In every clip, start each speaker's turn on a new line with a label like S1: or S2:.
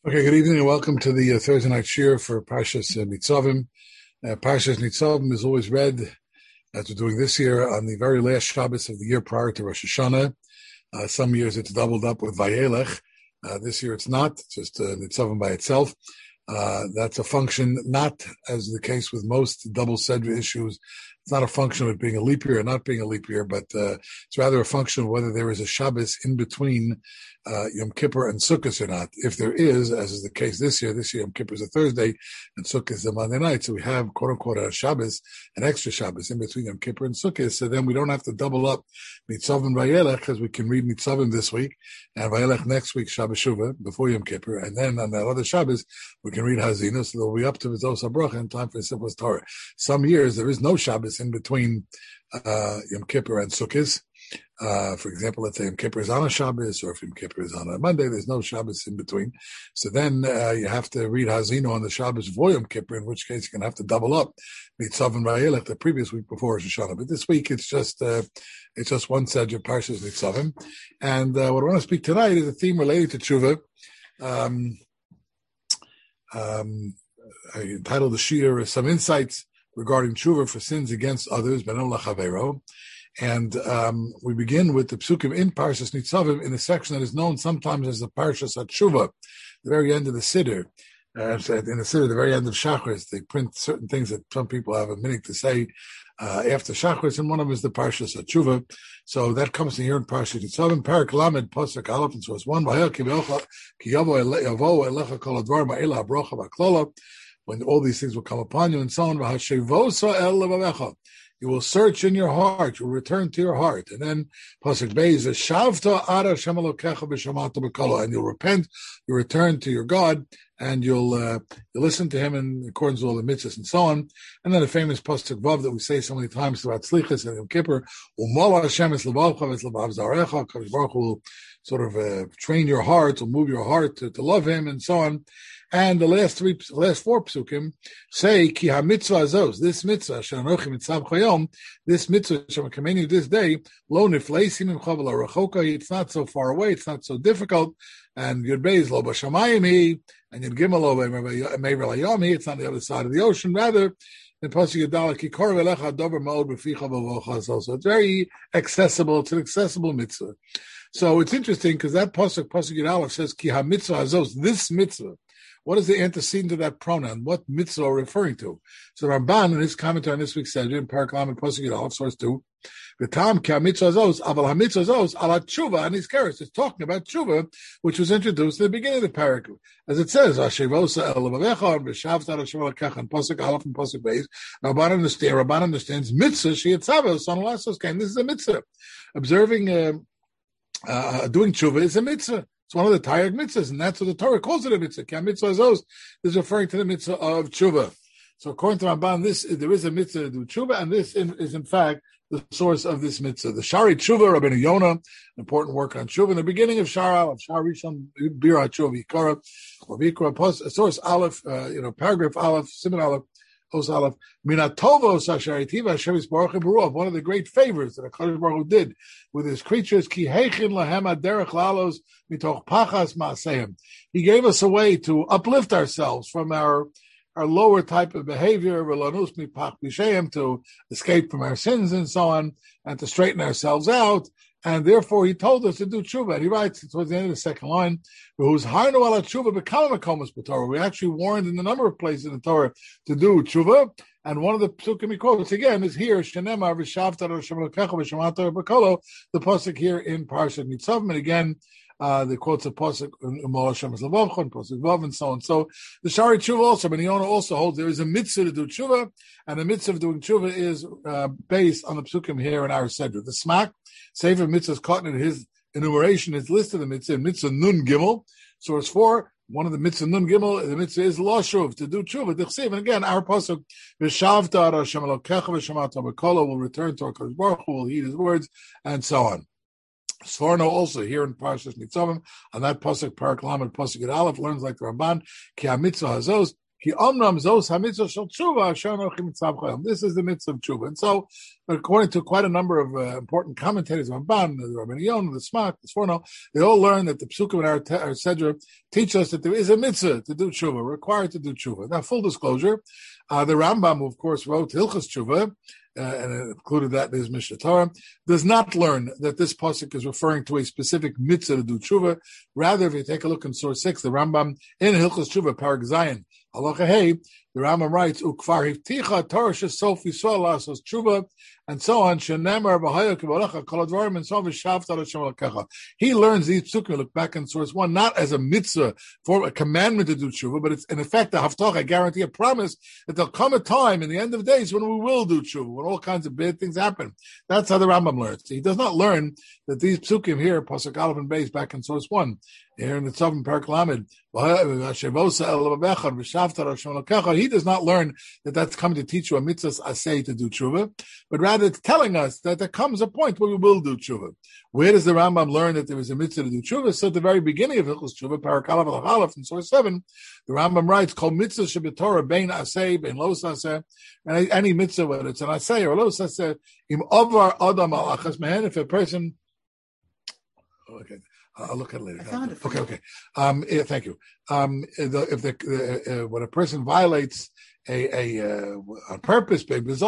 S1: Okay, good evening and welcome to the Thursday night shir for Parshas Nitzavim. Parshas Nitzavim is always read, as we're doing this year, on the very last Shabbos of the year prior to Rosh Hashanah. Some years it's doubled up with Vayelech. This year it's not, it's just Nitzavim by itself. That's a function, not as the case with most double Sedra issues. It's not a function of it being a leap year or not being a leap year, but it's rather a function of whether there is a Shabbos in between Yom Kippur and Sukkot or not. If there is, as is the case this year Yom Kippur is a Thursday and Sukkot is a Monday night, so we have quote-unquote a Shabbos, an extra Shabbos in between Yom Kippur and Sukkot, so then we don't have to double up Nitzavim Vayelech, because we can read Nitzavim this week and Vayelech next week, Shabbos Shuvah, before Yom Kippur, and then on that other Shabbos we can read Hazina, so they'll be up to Vizos HaBracha in time for the Simchas Torah. Some years there is no Shabbos in between Yom Kippur and Sukkot. For example, let's say Yom Kippur is on a Shabbos, or if Yom Kippur is on a Monday, there's no Shabbos in between. So then you have to read Hazino on the Shabbos for Yom Kippur, in which case you're going to have to double up Nitzavim Vayelech the previous week before Rosh Hashanah. But this week it's just one Sedra Parshas Nitzavim. And what I want to speak tonight is a theme related to Tshuva. I entitled the Shir Some Insights regarding Tshuva for Sins Against Others, Benon Lachavero. And we begin with the psukim in Parshas Nitzavim in a section that is known sometimes as the Parshas HaTshuva, the very end of the Siddur. In the Siddur, the very end of Shachris, they print certain things that some people have a minute to say after Shachris, and one of them is the Parshas HaTshuva. So that comes in here in Parshas Nitzavim, Parak Lamed, Pasuk Aleph, and source 1, when all these things will come upon you, and so on. You will search in your heart. You will return to your heart. And then Pasuk Beis is Shavta Ara Shem Elokecha B'Shamato B'Kolo, and you'll repent. You return to your God, and you'll listen to Him in accordance with all the mitzvahs and so on. And then the famous Pasuk Vav that we say so many times throughout Slichas and Yom Kippur, U'mala Hashem es Levavcha es Levav Zarecha. Kadosh Baruch Hu will sort of train your heart, will move your heart to love Him, and so on. And the last four psukim say, Ki ha-mitzvah azos, this mitzvah, she'anochi mitzav chayom, this mitzvah, she'makamenu this day, lo nifleisim im chavel arachoka, it's not so far away, it's not so difficult, and Yud Beis lo b'shamayim hi, and Yud Gimel lo me'ver layom hi, it's on the other side of the ocean, rather, in Pasuk Yadala, Ki kor v'lecha dover ma'od b'ficha v'vocha, so it's very accessible, it's an accessible mitzvah. So it's interesting, because that Pasuk Yadala says, Ki ha-mitzvah azos, this mitzvah. What is the antecedent to that pronoun? What mitzvah are referring to? So Ramban, in his commentary on this week's Sedra, in Parak Lamed Pasuk Yud source 2, V'tam ki ha-mitzvah azos, aval ha-mitzvah azos, ala tshuva, and his keres. It's talking about tshuva, which was introduced at the beginning of the parak. As it says, Hashevosa el levavecha, and v'shavta al Hashem elokecha, and Pasuk Aleph and Pasuk Beis. Ramban understands mitzvah, she'etzavos, on lasos kain. This is a mitzvah. Observing, doing tshuva is a mitzvah. It's one of the Taryag mitzvahs, and that's what the Torah calls it a mitzvah. Ki ha-mitzvah azos is referring to the mitzvah of tshuva. So according to Ramban, there is a mitzvah to do tshuva, and this is in fact the source of this mitzvah. The Shari Tshuva, Rabbeinu Yonah, an important work on tshuva, in the beginning of Shar Rishon, Bira Tshuva Yikara, or Vikra, source Aleph, paragraph Aleph, Siman Aleph, Os Aleph, Minatovo Sasharitiva Hashem Yisbarach Baruch, one of the great favors that HaKadosh Baruch Hu did with His creatures, Ki Heichin Lahem Aderech Lalos Mitoch Pachas Maaseim. He gave us a way to uplift ourselves from our lower type of behavior, to escape from our sins and so on, and to straighten ourselves out. And therefore, he told us to do tshuva. And he writes towards the end of the second line, we actually warned in a number of places in the Torah to do tshuva. And one of the psukim he quotes again is here, the pasuk here in Parshat Nitzavim. And again, the quotes of Pasuk Hashem es Levavcha and Pasuk Vav and so on. So the Shari Tshuva also, Ben Yonah also holds there is a mitzvah to do tshuva, and the mitzvah of doing tshuva is based on the psukim here in our Sedra. The Smak, Sefer Mitzvahs caught in his enumeration is listed in Mitzvah Nun Gimel, source 4. One of the Mitzvah Nun Gimel, the Mitzvah is Lashuv, to do tshuva. And again, our Pasuk, V'shavta Hashem Elokecha V'shamato B'Kolo, will return to our HaKadosh Baruch Hu, will heed His words, and so on. Sforno also here in Parshas Nitzavim, on that pasuk Parak Lamed Pasuk Yud Aleph, learns like the Ramban, Ki ha-mitzvah hazos This is the mitzvah of tshuva. And so, according to quite a number of important commentators, Ramban, the Rabbeinu Yonah, the Smak, the Sforno, they all learn that the Psukim in our Sedra teach us that there is a mitzvah to do tshuva, required to do tshuva. Now, full disclosure, the Rambam, who of course wrote Hilchos Tshuva, and it included that in his Mishnah Torah, does not learn that this pasuk is referring to a specific mitzvah to do tshuva. Rather, if you take a look in source 6, the Rambam in Hilchos Tshuva, Parag Zayin, Halacha Hey, the Rambam writes, Ukfar hivticha Torah shesof Yisrael lasos tshuva, and so on. Shenemar b'hayo kibaracha kol advarim and so on v'shavta l'Hashem Elokecha. He learns these psukim. Look back in source 1, not as a mitzvah for a commandment to do tshuva, but it's in effect a haftach, a guarantee, a promise that there'll come a time in the end of days when we will do tshuva, when all kinds of bad things happen. That's how the Rambam learns. He does not learn that these psukim here, pasuk Aleph and Beis, back in source 1, here in the Tzavim Parak Lamed, he does not learn that that's coming to teach you a mitzvah asay to do tshuva, but rather it's telling us that there comes a point where we will do tshuva. Where does the Rambam learn that there is a mitzvah to do tshuva? So at the very beginning of Hilchos Tshuva, Parak Aleph in source 7, the Rambam writes, "Kol mitzvah shebetorah bein asay bein los asay," and any mitzvah, whether it's an asay or los asay, im avar adam al achas mehen, if a person, okay. I'll look at it later. Okay. Yeah, thank you. When a person violates on purpose, when you do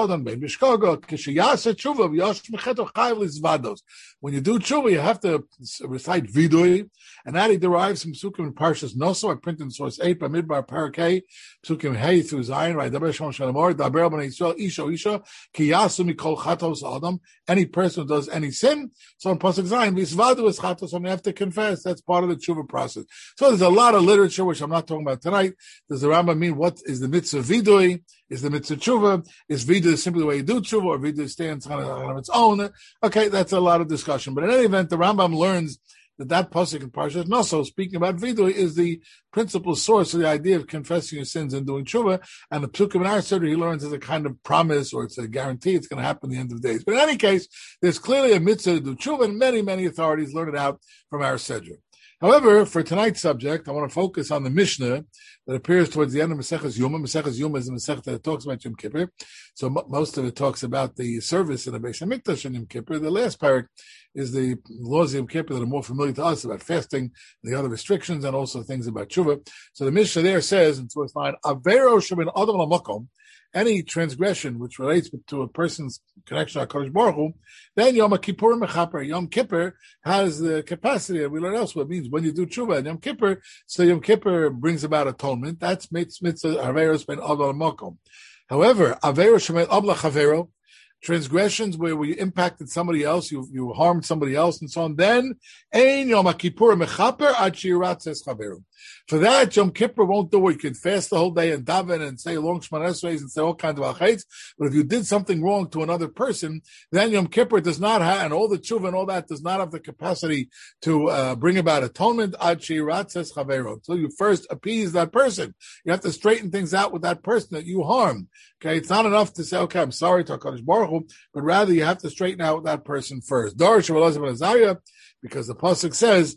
S1: tshuva, you have to recite vidui, and that he derives from Psukim in Parshas Noso. I printed in source 8 by Midbar Parakei, Psukim Hey through Zion, right? Daber Shalom Shalamor, Daber B'nai Yisrael, Isha, Ki Yasu Mikol Chatos Adam. Any person who does any sin, so in Pasuk Zion, Visvadu is Chatos, and you have to confess. That's part of the tshuva process. So there's a lot of literature, which I'm not talking about tonight. Does the Rambam mean what is the mitzvah vidui? Is the mitzvah tshuva? Is vidui simply the way you do tshuva, or vidui stands on its own? Okay, that's a lot of discussion. But in any event, the Rambam learns that pasuk in Parshas Noso, speaking about vidui, is the principal source of the idea of confessing your sins and doing tshuva. And the psukim in our Seder, he learns as a kind of promise, or it's a guarantee it's going to happen at the end of days. But in any case, there's clearly a mitzvah to do tshuva, and many, many authorities learn it out from our Seder. However, for tonight's subject, I want to focus on the Mishnah that appears towards the end of Maseches Yuma. Maseches Yuma is a Masech that talks about Yom Kippur. So most of it talks about the service in the Beis HaMikdash in Yom Kippur. The last parak is the laws of Yom Kippur that are more familiar to us, about fasting, the other restrictions, and also things about tshuva. So the Mishnah there says in source 9, Avero shebin adam lamakom, any transgression which relates to a person's connection to HaKadosh Baruch Hu, then Yom Kippur mechaper. Yom Kippur has the capacity, and we learn elsewhere, it means when you do tshuva and Yom Kippur, so Yom Kippur brings about atonement. That's mitzvah Averos ben Adal Makom. However, Averos shemet Abla Chavero, transgressions where we impacted somebody else, you harmed somebody else, and so on, then Ein Yom Kippur mechaper ad shiratzes Chavero. For that, Yom Kippur won't do it. You can fast the whole day and daven and say long Shemona Esrei and say all kinds of achayts. But if you did something wrong to another person, then Yom Kippur does not have, and all the tshuva and all that does not have the capacity to bring about atonement. Ad shiratzes Chavero. So you first appease that person. You have to straighten things out with that person that you harmed. Okay, it's not enough to say, okay, I'm sorry to HaKadosh Baruch Hu, but rather you have to straighten out with that person first. Dor Shavuot Azariah, because the pasuk says,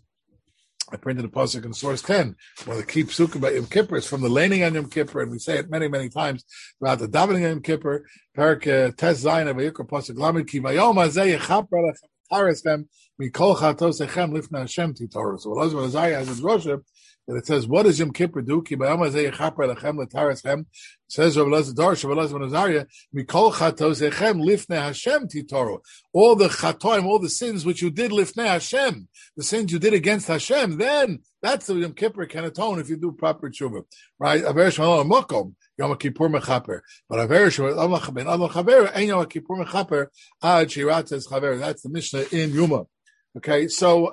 S1: I printed a pasuk in source 10. One of the key psukim about Yom Kippur is from the laning on Yom Kippur, and we say it many, many times about the davening on Yom Kippur. Parak Tes Zayin of Vayikra pasuk Lamed Ki Vayom Hazeh Yechaper Lechem Taresem Mikol Chatosechem Lifnei Hashem Titoros. So Elazar Azariah has his Rosh that it says, what does Yom Kippur do? Ki Vayom Hazeh Yechaper Lechem Letaresem. Says Rav Elazar Darsh, Rav Elazar ben Azariah, Mikol Chatosechem Lifnei Hashem Titoro. All the chatoim, all the sins which you did Lifnei Hashem, the sins you did against Hashem, then that's the Yom Kippur can atone if you do proper tshuva. Right? Averesh Malon Mokom, Yom Kippur Mechaper. But Averesh Malon Ben Adon Chaver, and Yom Kippur Mechaper, Ad Shiratzes Chaver. That's the Mishnah in Yuma. Okay, so,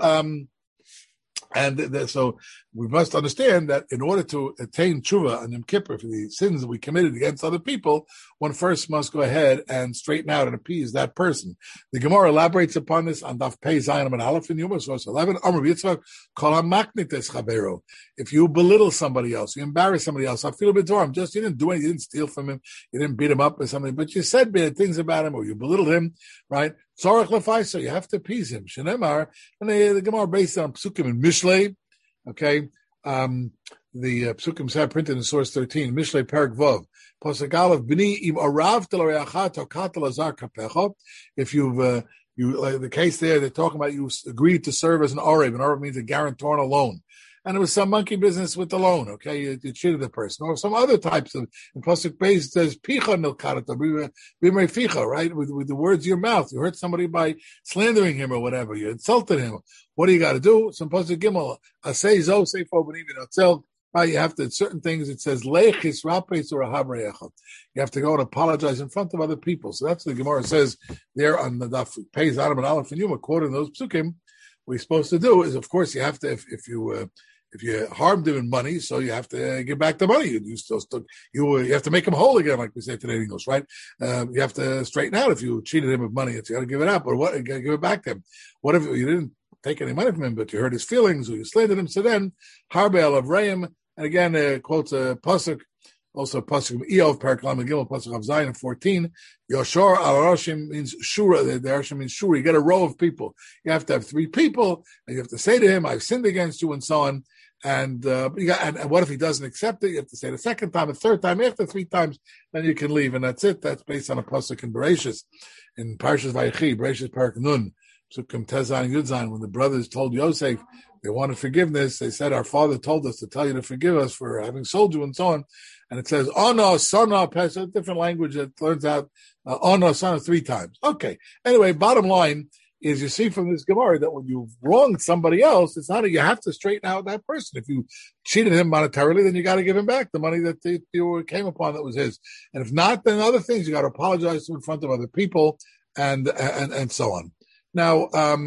S1: so we must understand that in order to attain tshuva on Yom Kippur for the sins that we committed against other people, one first must go ahead and straighten out and appease that person. The Gemara elaborates upon this on Daf Pei Zayin and Aleph in Yuma, source 11. Amar Yitzchak, Kol HaMaknites Chavero. If you belittle somebody else, you embarrass somebody else, I feel a bit torn. You didn't do anything, you didn't steal from him, you didn't beat him up or something, but you said bad things about him or you belittled him, right? Tzorach Lefaisa, you have to appease him. Shenemar, and the Gemara based on Psukim in Mishlei. Okay, the Psukim say printed in source 13, Mishlei Perak Vav, Pasuk Aleph, B'ni im arav t'lareacha tokat l'azar kapecha. If you've like the case there, they're talking about you agreed to serve as an Arev. An Arev means a guarantor on a loan. And it was some monkey business with the loan, okay? You cheated the person. Or some other types of, in Pasuk Beis says, Picha nilkarata, b'mei ficha, right? With the words of your mouth. You hurt somebody by slandering him or whatever. You insulted him. What do you got to do? Some Pasuk Gimel, Asay zo seifo b'nivin otzel. Right, you have to, certain things, it says, Lechis rapes or ahavreyecha. You have to go and apologize in front of other people. So that's what the Gemara says there on the Daf, Pays Adam and Aleph and Yuma, quoting those psukim. What you're supposed to do is, of course, you have to, if you harmed him in money, so you have to give back the money. You have to make him whole again, like we say today in English, right? You have to straighten out if you cheated him of money. You got to give it up, or what? You got to give it back to him. What if you didn't take any money from him, but you hurt his feelings, or you slandered him? So then, Harbel of Reim, and again, quotes a pasuk, also pasuk of Eov, Paraklam Gimel, pasuk of Zion 14. Yoshor al Roshim means shura. The Roshim means shura. You get a row of people. You have to have 3 people, and you have to say to him, "I've sinned against you," and so on. And and what if he doesn't accept it? You have to say the second time, the third time, after 3 times, then you can leave, and that's it. That's based on a pasuk in Bereshis, in Parshas Vayechi, Bereshis Parak Nun, Psukim Tezan and Yudzan. When the brothers told Yosef they wanted forgiveness, they said, "Our father told us to tell you to forgive us for having sold you," and so on. And it says, "Ono, Sona, Pesa," different language that turns out, "Ono, Sona" 3 times. Okay. Anyway, bottom line is, you see from this Gemara that when you've wronged somebody else, it's not you have to straighten out that person. If you cheated him monetarily, then you got to give him back the money that you came upon that was his. And if not, then other things you got to apologize to in front of other people and so on. Now,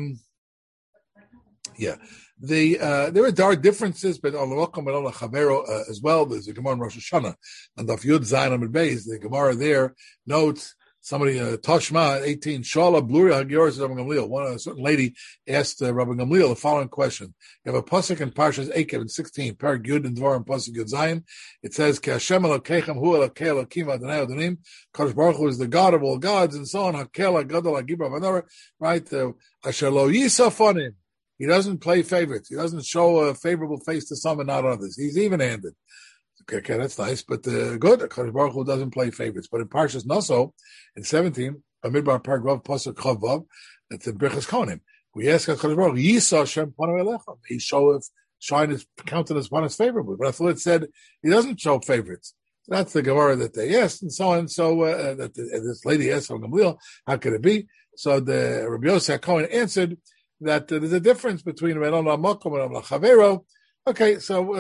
S1: there are differences, but on the Welcome and on the Chavero as well. There's a Gemara in Rosh Hashanah and Daf Yud Zayin Amud Beis. The Gemara there notes somebody, Toshma 18, Shala Bluri Hagior Rabbi Gamliel. A certain lady asked Rabbi Gamliel the following question. You have a pasuk in Parshas Ekev in 16, Parak Yud and Dvar and pasuk Yud Zayin. It says, "Ki Hashem Elokechem Hu Elokei Elokim Adonai Adonim." Kadosh Baruch Hu is the God of all gods, and so on. Hakel Hagadol Hagibra V'Nor. Right? Asher Lo Yisaf Onim. He doesn't play favorites. He doesn't show a favorable face to some and not others. He's even-handed. Okay, that's nice, but good. Kadosh Baruch Hu doesn't play favorites. But in Parshas Naso, in 17, Bamidbar Paragraph Pasuk Chavav, that's in Birchas Kohanim. We ask Kadosh Baruch Hu, Yisa Hashem Panav Elechem. He shine his countenance upon us favorably. But I thought it said he doesn't show favorites. So that's the Gemara that they asked, and so on. So that this lady asked Rabbi Gamliel, how could it be? So the Rabbi Yosef Cohen answered that there's a difference between Renon Makom and Chavero. Okay, so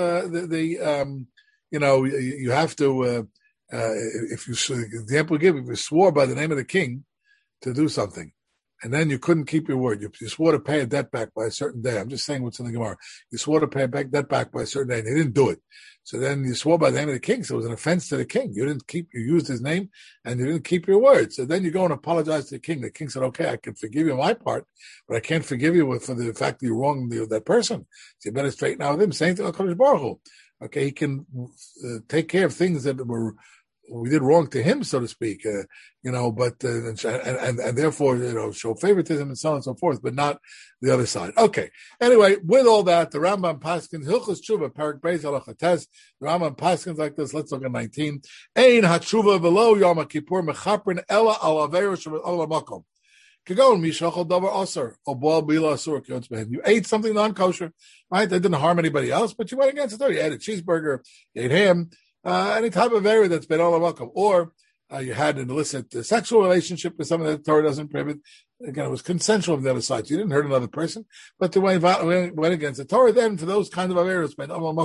S1: you have to, if you, the example we give, if you swore by the name of the king to do something, and then you couldn't keep your word, you swore to pay a debt back by a certain day. I'm just saying what's in the Gemara. You swore to pay a debt back by a certain day, and they didn't do it. So then you swore by the name of the king, so it was an offense to the king. You used his name, and you didn't keep your word. So then you go and apologize to the king. The king said, okay, I can forgive you my part, but I can't forgive you for the fact that you wronged that person. So you better straighten out with him. Same thing with HaKadosh Baruch Hu. Okay, he can take care of things that we did wrong to him, so to speak, but and therefore, show favoritism and so on and so forth, but not the other side. Okay. Anyway, with all that, the Rambam Paskins Hilchos Tshuva Parak Beis Halacha Tes. The Rambam Paskins like this. Let's look at 19. Ein hatshuva v'lo Yom Kippur mechaprin ela al aveiro shel makom. You ate something non-kosher, right? That didn't harm anybody else, but you went against the Torah. You ate a cheeseburger, you ate ham, any type of area that's been all welcome. Or you had an illicit sexual relationship with someone that the Torah doesn't prohibit. Again, it was consensual from the other side. So you didn't hurt another person, but they went against the Torah. Then for those kinds of areas,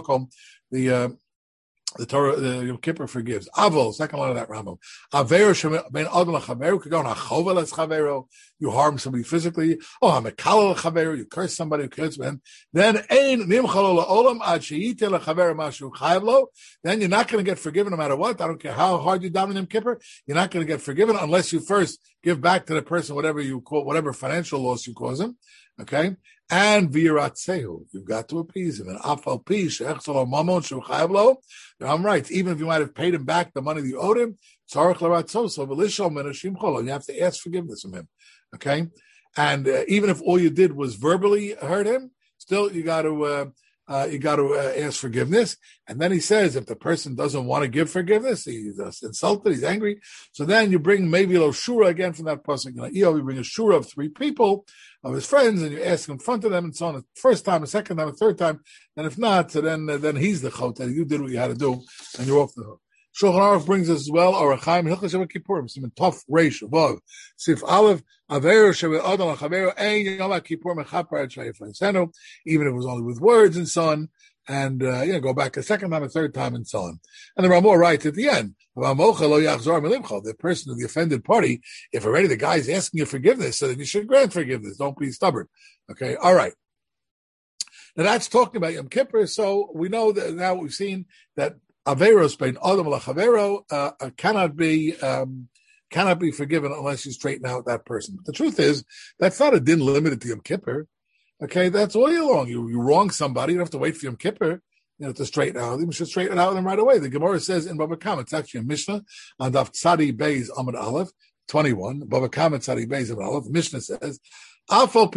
S1: the Torah, the Yom Kippur forgives. Avol, second line of that Rambam. Aveiro shemen adam lachaveru could go on achova leschavero. You harm somebody physically. Oh, hamekala lechaveru. You curse somebody who cares him. Then ein nimchalo laolam ad sheite lechaveru mashu chayav lo. Then you're not going to get forgiven no matter what. I don't care how hard you down in Yom Kippur. You're not going to get forgiven unless you first give back to the person whatever financial loss you cause him. Okay. And viratsehu, you've got to appease him. And afal pi she'echsalo mamon shu chayav lo. I'm right. Even if you might have paid him back the money that you owed him, tzarich l'ratzoso v'lishol min hashimchol. You have to ask forgiveness from him. Okay, and even if all you did was verbally hurt him, still you got to you got to ask forgiveness. And then he says, if the person doesn't want to give forgiveness, he's insulted, he's angry. So then you bring maybe a little shura again from that person. You bring a shura of 3 people, of his friends, and you ask in front of them and so on. The first time, a second time, a third time. And if not, so then he's the chot, and you did what you had to do, and you're off the hook. Shulchan Aruch brings us as well, Orachaim, Hilchos Yom Kippurim, Siman Tov Reish, Vav, Sif Aleph, Aveiro Sheve Adon Chaveiro, Ein Yom Kippur Mechaper Et Shayef Leisenu, even if it was only with words and so on, and go back a second time, a third time, and so on. And the Ramah writes at the end, the person of the offended party, if already the guy is asking you forgiveness, so then you should grant forgiveness. Don't be stubborn. Okay, all right. Now that's talking about Yom Kippur, so we know that now we've seen that Averos bein Adam lachavero cannot be forgiven unless you straighten out that person. But the truth is, that's not a din limited to Yom Kippur. Okay, that's all year long. You wrong somebody, you don't have to wait for Yom Kippur, to straighten out. You should straighten out them right away. The Gemara says in Bava Kama, it's actually a Mishnah on Daf Tzadi Beis Amud Aleph 21. Bava Kama Tzadi Beis Amud Aleph. The Mishnah says, all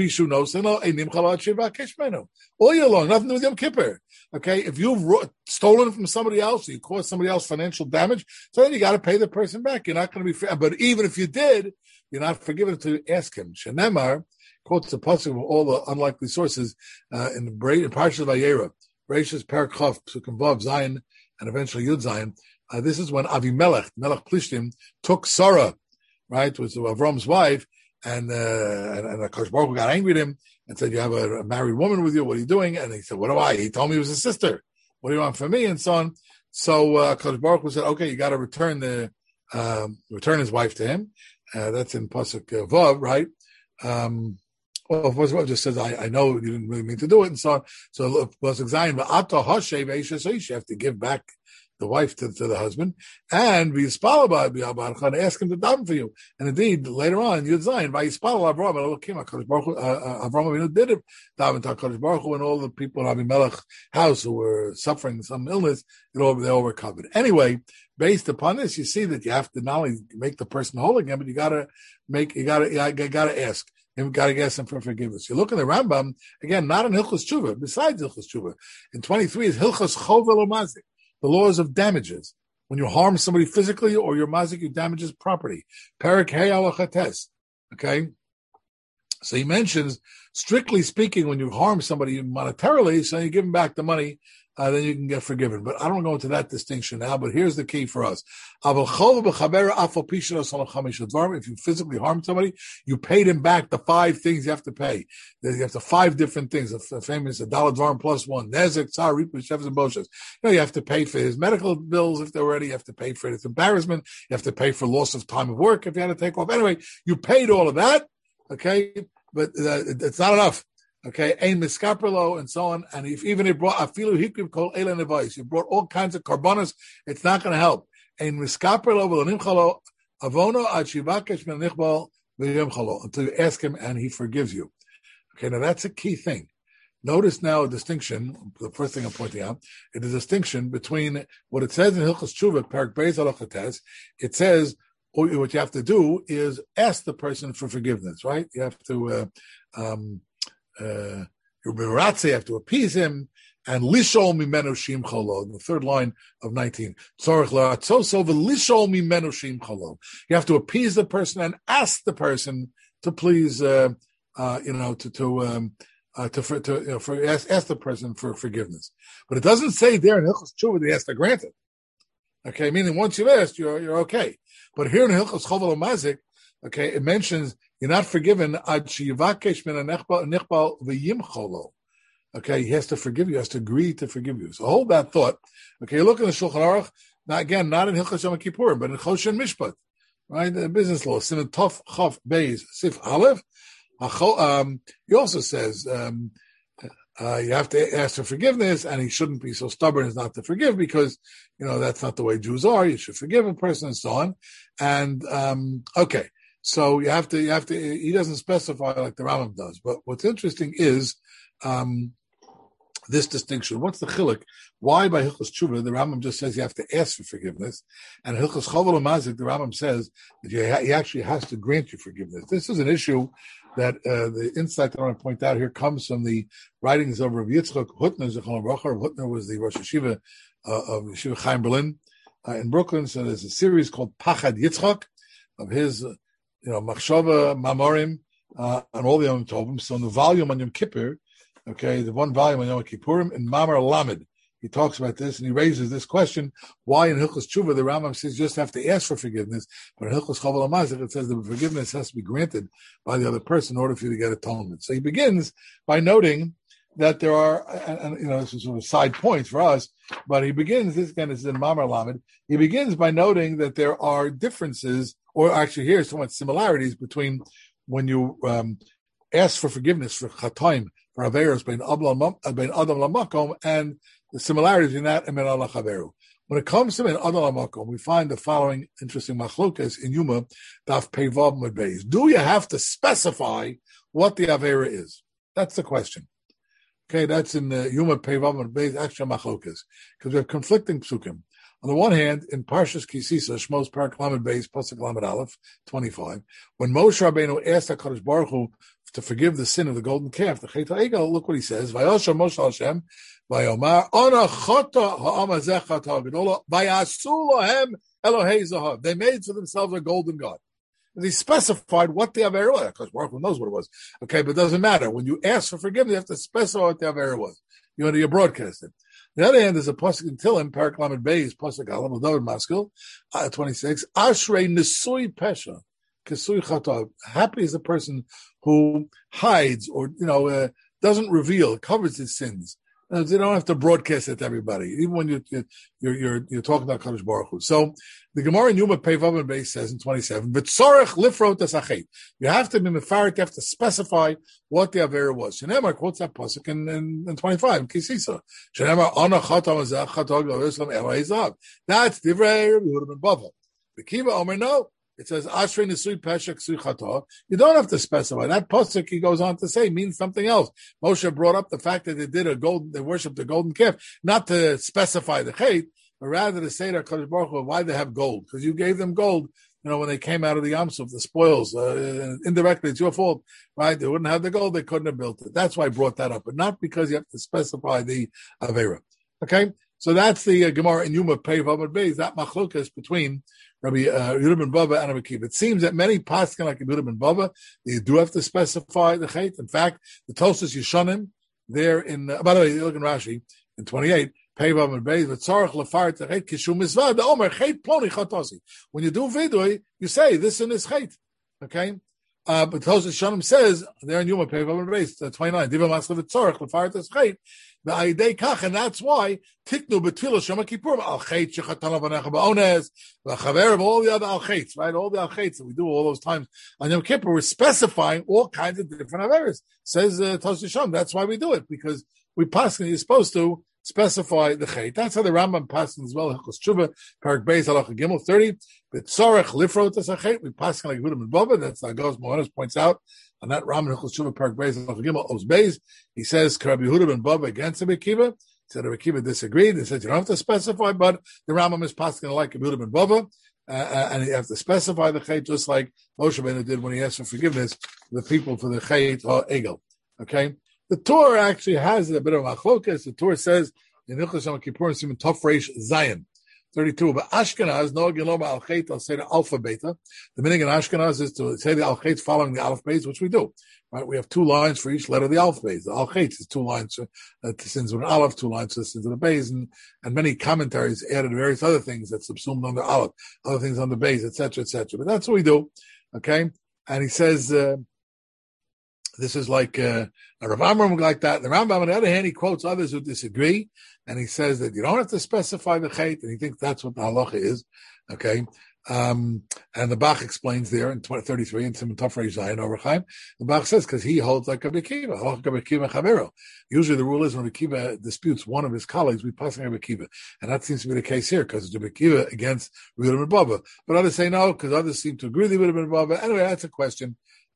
S1: year long, nothing to do with Yom Kippur. Okay, if you've stolen from somebody else, or you caused somebody else financial damage, so then you got to pay the person back. You're not going to be, but even if you did, you're not forgiven until you ask him. Shenemar quotes the pasuk from all the unlikely sources in Parshas Vayera, Bereshis Perek Chaf, Psukim Vav Zayin, and eventually Yud Zayin. This is when Avimelech, Melech Plishtim, took Sarah, right, was Avram's wife. And Akash Baruch Hu got angry at him and said, you have a married woman with you, what are you doing? And he said, what do I? He told me he was a sister. What do you want from me? And so on. So Akash Baruch Hu said, okay, you got to return his wife to him. That's in Pasuk Vav, right? Well, first of all, it just says, I know you didn't really mean to do it, and so on. So Pasuk Zayin, you have to give back the wife to the husband, and ask him to daven for you. And indeed, later on, Yud Zayin, Avram did it, daven to HaKadosh Baruch Hu, and all the people in Avimelech's house who were suffering some illness, they all recovered. Anyway, based upon this, you see that you have to not only make the person whole again, but you gotta ask. You got to ask him for forgiveness. You look in the Rambam, again, not in Hilchos Tshuva, besides Hilchos Tshuva. In 23 is Hilchos Chovel Umazik, the laws of damages. When you harm somebody physically or your mazik, you damages property. Perek Hey Alachates. Okay? So he mentions, strictly speaking, when you harm somebody monetarily, so you give them back the money, then you can get forgiven. But I don't go into that distinction now, but here's the key for us. If you physically harm somebody, you paid him back the 5 things you have to pay. You have the 5 different things. The famous $1 dvarm plus 1. Nezek, Tsar, Ripa, Shevs, and Boshes. You have to pay for his medical bills if they're ready. You have to pay for his embarrassment. You have to pay for loss of time of work if you had to take off. Anyway, you paid all of that, okay? But it's not enough. Okay, ein miskaperlo and so on, and if even it brought afilu hikriv kol elan advice, you brought all kinds of karbonos, it's not going to help. Ein miskaperlo v'lo avono ad shivakesh min nichbal v'yimchalo, until you ask him and he forgives you. Okay, now that's a key thing. Notice now a distinction. The first thing I'm pointing out is a distinction between what it says in Hilchos Tshuva, Perek Beis Alachates. It says what you have to do is ask the person for forgiveness, right? You have to. You have to appease him, and lishol mimenu shim cholo, the third line of 19. You have to appease the person and ask the person to please, ask the person for forgiveness. But it doesn't say there in Hilchos Tshuva that he has to grant it. Okay, meaning once you've asked, you're okay. But here in Hilchos Chovel Umazik, okay, it mentions you're not forgiven ad shivakesh min nichbal v'yimcholo. Okay, he has to forgive you, he has to agree to forgive you. So hold that thought. Okay, look in the Shulchan Aruch, not in Hilchos Yom Kippurim, but in Choshen Mishpat, right? The business law, Siman Tov Chav Beis Sif Aleph. He also says you have to ask for forgiveness, and he shouldn't be so stubborn as not to forgive because that's not the way Jews are. You should forgive a person and so on. And okay. So you have to, he doesn't specify like the Rambam does. But what's interesting is that this distinction. What's the chiluk? Why by Hilchos Tshuva the Rambam just says you have to ask for forgiveness, and Hilchos Chovel Umazik the Rambam says that he actually has to grant you forgiveness. This is an issue that the insight that I want to point out here comes from the writings of Rav Yitzchak Hutner. Zechron Baruch. Hutner was the Rosh Yeshiva of Yeshiva Chaim Berlin in Brooklyn. So there's a series called Pachad Yitzchak of his, Machshava Mamorim on all the Yom Tovim. So in the volume on Yom Kippur, okay, the one volume on Yom Kippurim in Mamar Lamed, he talks about this and he raises this question: why in Hilchos Tshuva the Rambam says you just have to ask for forgiveness, but in Hilchos Chovel Umazik it says the forgiveness has to be granted by the other person in order for you to get atonement. So he begins by noting that there are, and this is sort of a side point for us, but he begins, this again is in Mamar Lamed, he begins by noting that there are differences, or actually here so much similarities between when you ask for forgiveness for chatoim, for averos, bein adam lamakom, and the similarities between that and ben Allah chaveru. When it comes to ben adam lamakom, we find the following interesting machlokas in Yuma, daf peivav mud beis. Do you have to specify what the avera is? That's the question. Okay, that's in the Yuma Peivav and Beis Extra Machlokas, because we have conflicting psukim. On the one hand, in Parshas Kisisa, Shmos Parak Lamed Beis Pasuk Lamed Aleph 25, when Moshe Rabbeinu asked HaKadosh Baruch Hu to forgive the sin of the golden calf, the Chet HaEgel, look what he says: Vayosher Moshe Hashem, Vayomar Ona Chota Ha'am Hazeh Chata Gedola, Vayasu Lohem Elohei Zahav. They made for themselves a golden god. And he specified what the Avera was, because Baruch Hu knows what it was. Okay, but it doesn't matter. When you ask for forgiveness, you have to specify what the Avera was. You broadcast it. On the other hand, there's a pasuk in Tilim, Parak Lamed Beis, pasuk Aleph, David Maskil, 26. Ashrei Nesui Pesha, Kesui Chata. Happy is the person who hides or doesn't reveal, covers his sins. They don't have to broadcast it to everybody, even when you're talking about Kadosh Baruch Hu. So the Gemara in Yuma Peivav and Beis says in 27, "V'tzorech lifrot esachet." You have to be mefaret. You have to specify what the avera was. Shenemar quotes that pasuk in 25 in Kisisa. Shenemar ana chatam azach chatag l'Yisrael Elohei Zahav. That's divrei Rabbi Yehuda ben Bava. The Kiva Omer no. It says Ashrei Nesui Pesha Ksui Chata. You don't have to specify. That pasuk, he goes on to say, means something else. Moshe brought up the fact that they worshipped the golden calf, not to specify the chait, but rather to say to HaKadosh Baruch Hu, why they have gold? Because you gave them gold, when they came out of the Yam Suf, the spoils. Indirectly, it's your fault, right? They wouldn't have the gold, they couldn't have built it. That's why I brought that up, but not because you have to specify the Avera. Okay? So that's the Gemara in Yuma Pei Vav Beis, that machlokas between Rabbi Yehuda ben Bava and Rabbi Kiva. It seems that many paskin like Yehuda ben Bava, they do have to specify the chait. In fact, the Tosas Yishanim, there in, by the way, you look in Rashi, in 28, Pei Vav Beis, v'tzarech lefaret the chait, kishu mizvah, the omer, chait ploni chatosi. When you do vidui, you say, this and this chait. Okay? But Tosas Yishanim says, there in Yuma Pei Vav Beis, 29, diva masle v'tzarech lefaret the chait, and that's why Tiknu B'Tfilah Shema Kippurim Al Cheit Shechatana Vanecha Ba'Onez V'Chaver of all the other Al Cheits, right? All the Al Cheits that we do all those times on Yom Kippur, we're specifying all kinds of different Averes. Says Tosfos Yisham. That's why we do it, because we paskin. You're supposed to specify the Cheit. That's how the Rambam paskin as well. Hilchos Tshuva Parak Beis Halacha Gimel 30. B'Tzorech Lifrot as a Cheit. We paskin like Yehuda ben Bava. That's how Gos Mohanes points out. On that Rambam Hilchos Tshuva Parak Beis Halacha Gimel Oz Beis, he says Rabbi Yehuda ben Bava against Rabbi Kiva. Said Rabbi Kiva disagreed. He said you don't have to specify, but the Rambam is paskin like Rabbi Yehuda ben Bava, and you have to specify the Cheit just like Moshe Rabbeinu did when he asked for forgiveness to the people for the Cheit HaEgel. Okay, the Torah actually has a bit of machlokas. The Torah says in Hilchos Yom Kippurim Siman Tov Reish Zayin 32. But Ashkenaz, no Geloma Al Cheit, I'll say the Alpha Beta. The meaning in Ashkenaz is to say the Al Cheit following the Aleph Beis, which we do. Right? We have 2 lines for each letter of the Aleph Beis. The Al Cheit is 2 lines to sins with an Aleph, 2 lines to sins with a Beis, and many commentaries added various other things that's subsumed under Aleph, other things on the Beis, etc., etc. But that's what we do. Okay? And he says, this is like a Rav Amram like that. The Rambam, on the other hand, he quotes others who disagree, and he says that you don't have to specify the chait, and he thinks that's what the halacha is. Okay, and the Bach explains there in 33 in Siman Tov Reish Zayin over Chaim. The Bach says because he holds like Rabbi Kiva, halacha Rabbi Kiva Chavero. Usually the rule is when Rabbi Kiva disputes one of his colleagues, we pass on Rabbi Kiva, and that seems to be the case here because it's Rabbi Kiva against Yehuda ben Bava. But others say no because others seem to agree with Yehuda ben Bava. Anyway, that's a question.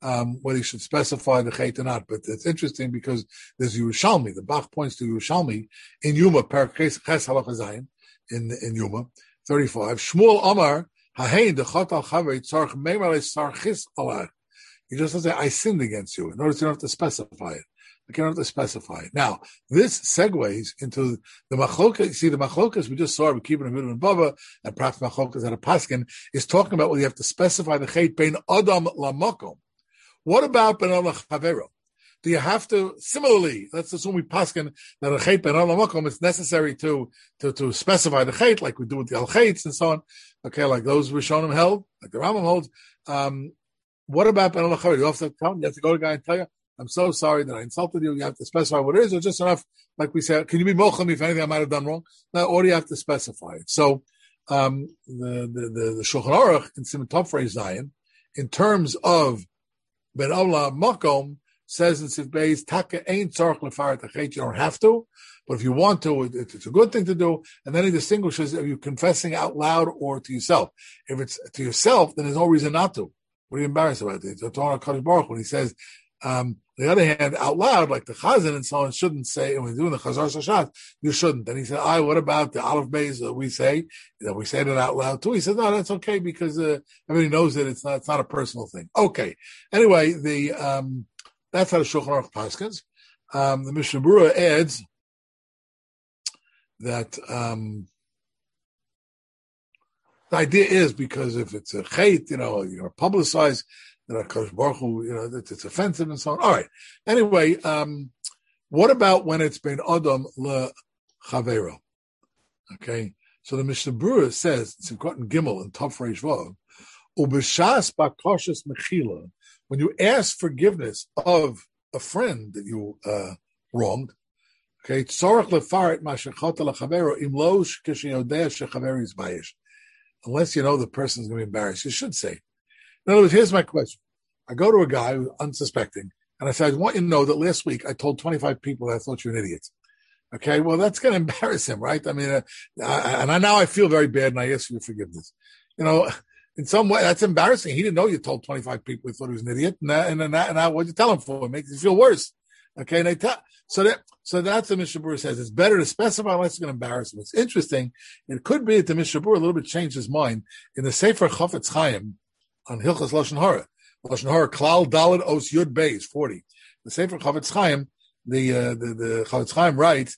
S1: whether you should specify the chait or not. But it's interesting because there's Yerushalmi. The Bach points to Yerushalmi in Yuma, Perek Ches Halacha Zayin, in Yuma 35. Shmuel Amar Hahein Dechot Al Chavei Tzarch Meimar Sarchis Alach. He just says, I sinned against you. In order to you don't have to specify it. I don't have to specify it. Now, this segues into the machlokas. See, the machlokas we just saw, we keep it in Middle and Baba, and perhaps machlokas at a paskin, is talking about whether you have to specify the chait bein adam lamakom. What about ben adam chavero? Do you have to, similarly, let's assume we paskin that a chait ben adam lamakom, it's necessary to specify the chait, like we do with the al chaits and so on. Okay, like those Rishonim held, like the Rambam holds. What about ben adam chavero? You have to tell him, you have to go to the guy and tell you, I'm so sorry that I insulted you. You have to specify what it is, or just enough, like we said, can you be mochem if anything I might have done wrong? No, or do you have to specify it? So, the Shulchan Aruch in Siman Tofrei Zion, in terms of Ben Ola Makom, says in Sif Beis, Taka ain't tzarich lefaret hachet, you don't have to, but if you want to, it's a good thing to do. And then he distinguishes if you're confessing out loud or to yourself. If it's to yourself, then there's no reason not to. What are you embarrassed about? It's Torah Kadosh Baruch when he says, on the other hand, out loud, like the Chazan and so on, shouldn't say, and when you're doing the Chazar Sashat, you shouldn't. And he said, what about the Aleph Beis that we say? That we say it out loud too? He said, no, that's okay because everybody knows that it's not a personal thing. Okay. Anyway, that's how the Shulchan Aruch paskins. The Mishnah Berurah adds that the idea is because if it's a chait, you're publicized, that HaKadosh Baruch Hu, that it's offensive and so on. All right. Anyway, what about when it's been Adam le Chavero? Okay. So the Mishnah Berurah says, it's in Cotton Gimel and Tov Reish Vav, Ubeshas bakoshes mechila, when you ask forgiveness of a friend that you wronged, okay, tzorach lefaret ma shechata lechavero im lo k'sheyodea shechavero yizbayesh. Unless you know the person's going to be embarrassed, you should say. In other words, here's my question. I go to a guy who's unsuspecting, and I say, I want you to know that last week I told 25 people I thought you were an idiot. Okay, well, that's going to embarrass him, right? I mean, now I feel very bad, and I ask for your forgiveness. In some way, that's embarrassing. He didn't know you told 25 people he thought he was an idiot, and what'd you tell him for? It makes you feel worse. Okay, and so that's the Mishnah Berurah says. It's better to specify unless it's going to embarrass him. It's interesting. It could be that the Mishnah Berurah a little bit changed his mind. In the Sefer Chafetz Chaim, on Hilchas Lashon Hara Klal Daled Os Yud Beis 40. The Sefer Chafetz Chaim, the Chafetz Chaim writes,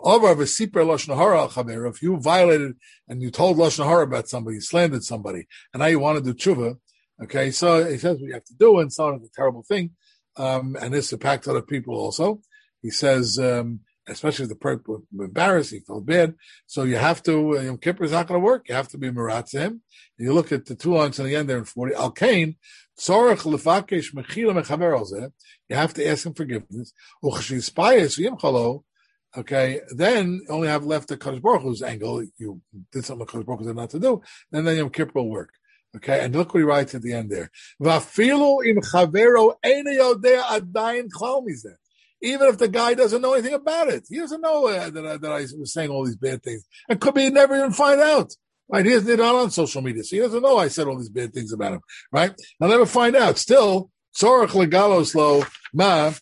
S1: if you violated and you told Lashon Hara about somebody, you slandered somebody, and now you want to do tshuva, okay, so he says what you have to do, and so on, it's a terrible thing, and this impacts other people also. He says, especially if the person was embarrassed, he felt bad. So you have to, Yom Kippur is not going to work. You have to be meratz him. And you look at the 2 lines in the end there in 40. Al Kain, tzorach lefakesh mechila mechaver al zeh. You have to ask him forgiveness. Uchshispayes v'yimchalo. Okay, then you only have left the Kadosh Baruch Hu's angle. You did something Kadosh Baruch Hu said not to do, and then Yom Kippur will work. Okay, and look what he writes at the end there. Vafilu im chavero eina yodea adayin klal mizeh. Even if the guy doesn't know anything about it, he doesn't know that I was saying all these bad things. And could be he never even find out. Right? He's not on social media, so he doesn't know I said all these bad things about him. Right? I'll never find out. Still, tzorach legalos lo ma.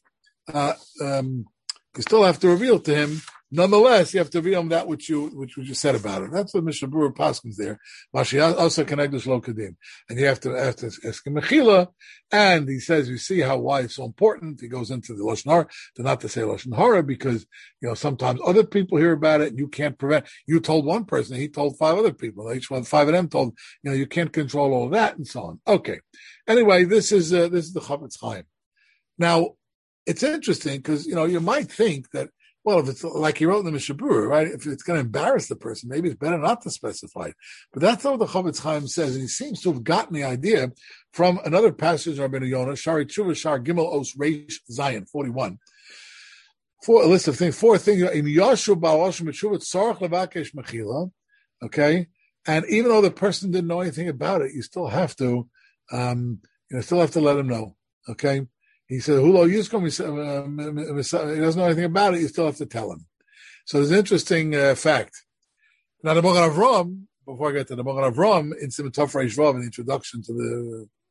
S1: You still have to reveal to him. Nonetheless, you have to reveal him that which you said about it. That's what Mishnah Berurah paskins there. Mashi also connected lo kadim, and you have to ask him mechila. And he says, you see why it's so important. He goes into the lashon hara, to not to say lashon hara, because sometimes other people hear about it, and you can't prevent. You told one person, he told 5 other people. Each one, 5 of them told. You can't control all of that, and so on. Okay. Anyway, this is the Chafetz Chaim. Now, it's interesting because you might think that. Well, if it's like he wrote in the Mishnah Berurah, right? If it's going to embarrass the person, maybe it's better not to specify. But that's what the Chafetz Chaim says, and he seems to have gotten the idea from another passage of Rabbeinu Yonah, Shari Tshuva Shar Gimel Os Reish Zion 41. A list of things. 4 things. In Yashu Ba'oshim Tshuva Tzarach Levakesh Mechila. Okay, and even though the person didn't know anything about it, you still have to, let him know. Okay. He said, "Hulo Yiskom." He doesn't know anything about it. You still have to tell him. So there's an interesting fact. Now, the Magen Avraham. Before I get to the Magen Avraham, in Siman Tov Reish Vav, in the introduction to the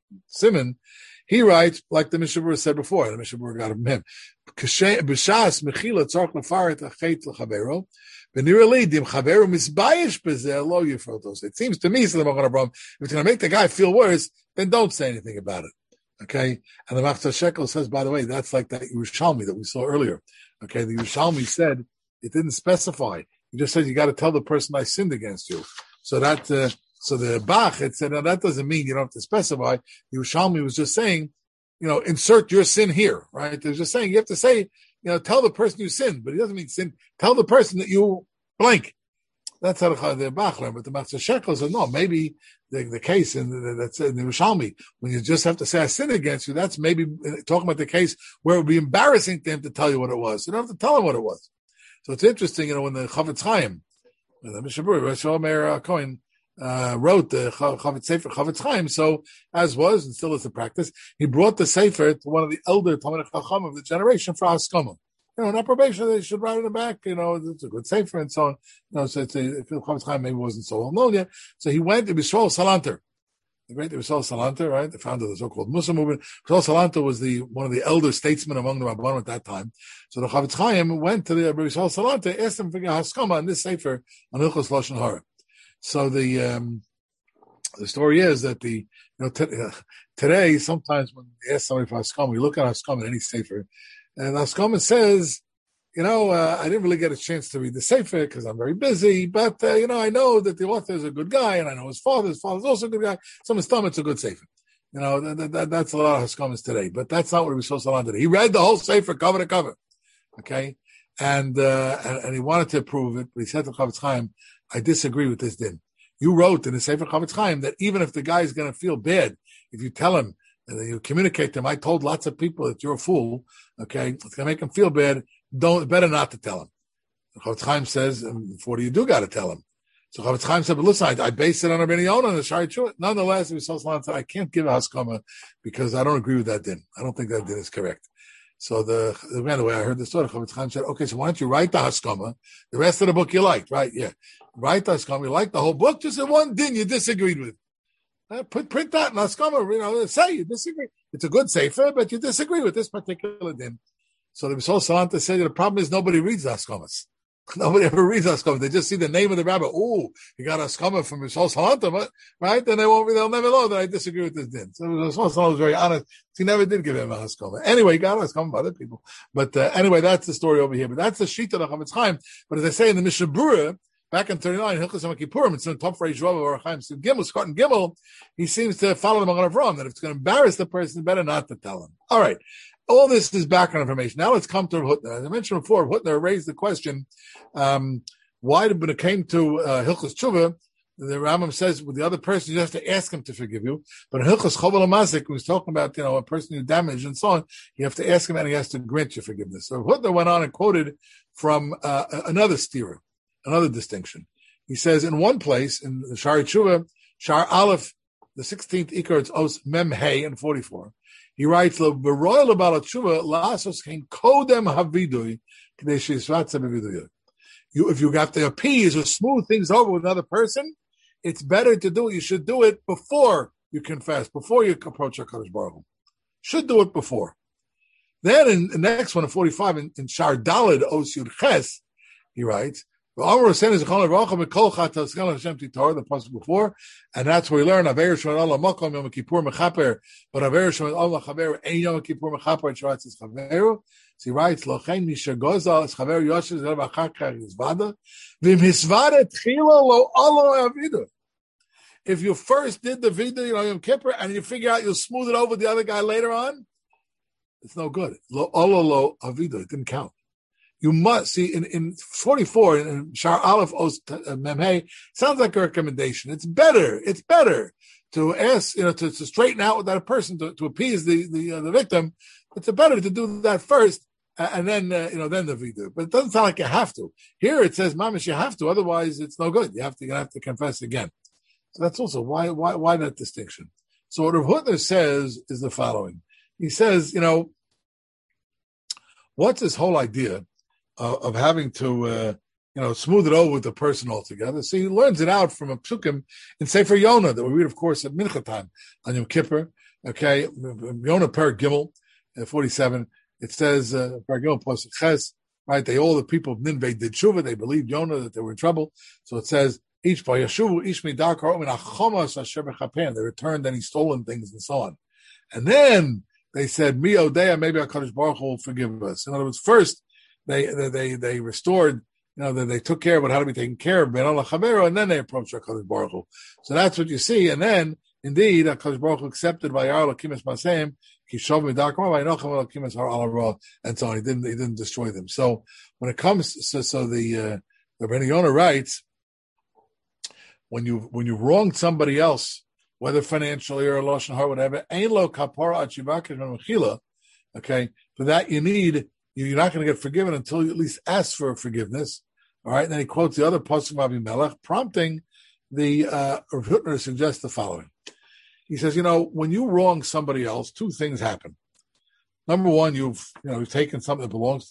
S1: Simon, he writes, like the Mishnah Berurah said before, the Mishnah Berurah got it from him. B'shas mechila tzarich lefaret achet l'chavero, v'nirali dim chavero misbayish b'zeh lo yifrotos. It seems to me, said the Magen Avraham, if it's going to make the guy feel worse, then don't say anything about it. Okay? And the Machzor Shekel says, by the way, that's like that Yerushalmi that we saw earlier. Okay? The Yerushalmi said, it didn't specify. He just said, you got to tell the person I sinned against you. So that, so the Bach had said, now that doesn't mean you don't have to specify. The Yerushalmi was just saying, insert your sin here, right? They're just saying, you have to say, tell the person you sinned, but he doesn't mean sin. Tell the person that you blank. That's how the Bach learned. But the Machzor Shekel said, no, maybe the case that's in the Yerushalmi, when you just have to say I sinned against you, that's maybe talking about the case where it would be embarrassing to him to tell you what it was. You don't have to tell him what it was. So it's interesting, when the Chavetz Chaim, the Mishnah Berurah, Rosh Meir Cohen, wrote the Sefer Chavetz Chaim, so as was and still is the practice, he brought the Sefer to one of the elder Talmidei Chacham of the generation for Haskama. In probation, they should write in the back, it's a good Sefer and so on. So Chavetz Chaim maybe wasn't so well known yet. So he went to Yisrael Salanter, the great Yisrael Salanter, right? The founder of the so-called Mussar movement. Yisrael Salanter was one of the elder statesmen among the Rabbanim at that time. So the Chavetz Chaim went to the Yisrael Salanter, asked him for Haskama on this Sefer on Hilchos Lashon Hara. So the story is that today sometimes when you ask somebody for Haskama, you look at Haskama in any Sefer, and Haskama says, I didn't really get a chance to read the Sefer because I'm very busy, but I know that the author is a good guy, and I know his father's also a good guy. So his it's a good Sefer. That's a lot of Haskamas today, but that's not what he was supposed to learn today. He read the whole Sefer cover to cover, okay, and he wanted to prove it, but he said to Chavetz Chaim, I disagree with this din. You wrote in the Sefer Chavetz Chaim that even if the guy is going to feel bad, if you tell him, you communicate to him, I told lots of people that you're a fool, okay, it's going to make him feel bad, better not to tell him. Chavetz Chaim says, what do you do got to tell him? So Chavetz Chaim said, but listen, I based it on Rabbeinu Yonah and the Shari Chua. Nonetheless, said, I can't give a Haskama because I don't agree with that din. I don't think that din is correct. So the way I heard the story, Chavetz Chaim said, okay, so why don't you write the Haskama? The rest of the book you liked, right? Yeah. Write the Haskama. You liked the whole book, just the one din you disagreed with. Print that in Haskama, say you disagree. It's a good sefer, but you disagree with this particular din. So the Yisrael Salanter said, the problem is nobody reads Haskamas. Nobody ever reads Haskama. They just see the name of the rabbi. Oh, you got Haskama from Yisrael Salanter, right? Then they'll never know that I disagree with this din. So Yisrael Salanter was very honest. He never did give him a Haskama. Anyway, he got Haskama by other people. But anyway, that's the story over here. But that's the Shita of Chavetz Chaim. But as I say in the Mishnah Berurah, back in 39, Hilchos Yom Kippurim, it's in Top Reish Rav or Chaim Gimel, Scott and Gimel, he seems to follow the Magen Avraham that if it's going to embarrass the person, better not to tell him. All right. All this is background information. Now let's come to Rav Hutner. As I mentioned before, Rav Hutner raised the question, why when it came to Hilchos Tshuva, the Rambam says with the other person, you have to ask him to forgive you. But in Hilchos Chovel HaMazik, he was talking about, a person who damaged and so on, you have to ask him and he has to grant you forgiveness. So Rav Hutner went on and quoted from another stira, another distinction. He says in one place, in the Shari Tshuva, Shar Aleph, the 16th Ikar, it's Os Mem Hey in 44. He writes, if you have to appease or smooth things over with another person, it's better to do it. You should do it before you confess, before you approach HaKadosh Baruch Hu. Should do it before. Then in the next one, in 45, in Shar Daled Os Yud Ches, he writes, the pasuk before, and that's where we learn Aver Shemad Allah Makom Yom Kippur Mechaper, but Aver Shemad Allah Chaver Ein Yom Kippur Mechaper. It writes his Chaveru. So he writes Lochein Mishagoza his Chaver Yoshes Zeh V'Achakar Hizvada V'Im Hizvada Tchila Lo Alo Avida. If you first did the vida, Yom Kippur, and you figure out you'll smooth it over the other guy later on, it's no good. Lo Alo Lo Avida. It didn't count. You must see in 44 in Shar Aleph Os Memhei sounds like a recommendation. It's better to ask, to straighten out with that person to appease the victim. It's better to do that first and then then the video. But it doesn't sound like you have to. Here it says, "Mamish, you have to. Otherwise, it's no good. You have to confess again." So that's also why that distinction. So what Rav Hutner says is the following. He says, what's this whole idea of having to, smooth it over with the person altogether? So he learns it out from a psukim in Sefer Yonah that we read, of course, at Mincha time on Yom Kippur. Okay, Yonah Per Gimel, 47. It says Per Gimel plus Ches. Right, the people of Nineveh did tshuva. They believed Yonah that they were in trouble. So it says each by Yeshuv, each midakar min achomas asher bechapen. They returned any stolen things and so on. And then they said, Mi Odeya, maybe HaKadosh Baruch Hu will forgive us. In other words, first they restored, they took care of what had to be taken care of, and then they approached HaKadosh Baruch Hu. So that's what you see. And then, indeed, HaKadosh Baruch Hu accepted Vayar Lakimis Maseim, Kishav Midakar, Vaynochem Lakimis Har Alara, and so on. He didn't destroy them. So when it comes, the Rebbeinu Yonah writes, when you wronged somebody else, whether financially or lashon hara, whatever, ein lo kapara achivakish mechila. Okay, for that you're not going to get forgiven until you at least ask for forgiveness. All right, and then he quotes the other pasuk of Abimelech, prompting the Rav Hutner to suggest the following. He says, when you wrong somebody else, two things happen. Number one, you've taken something that belongs.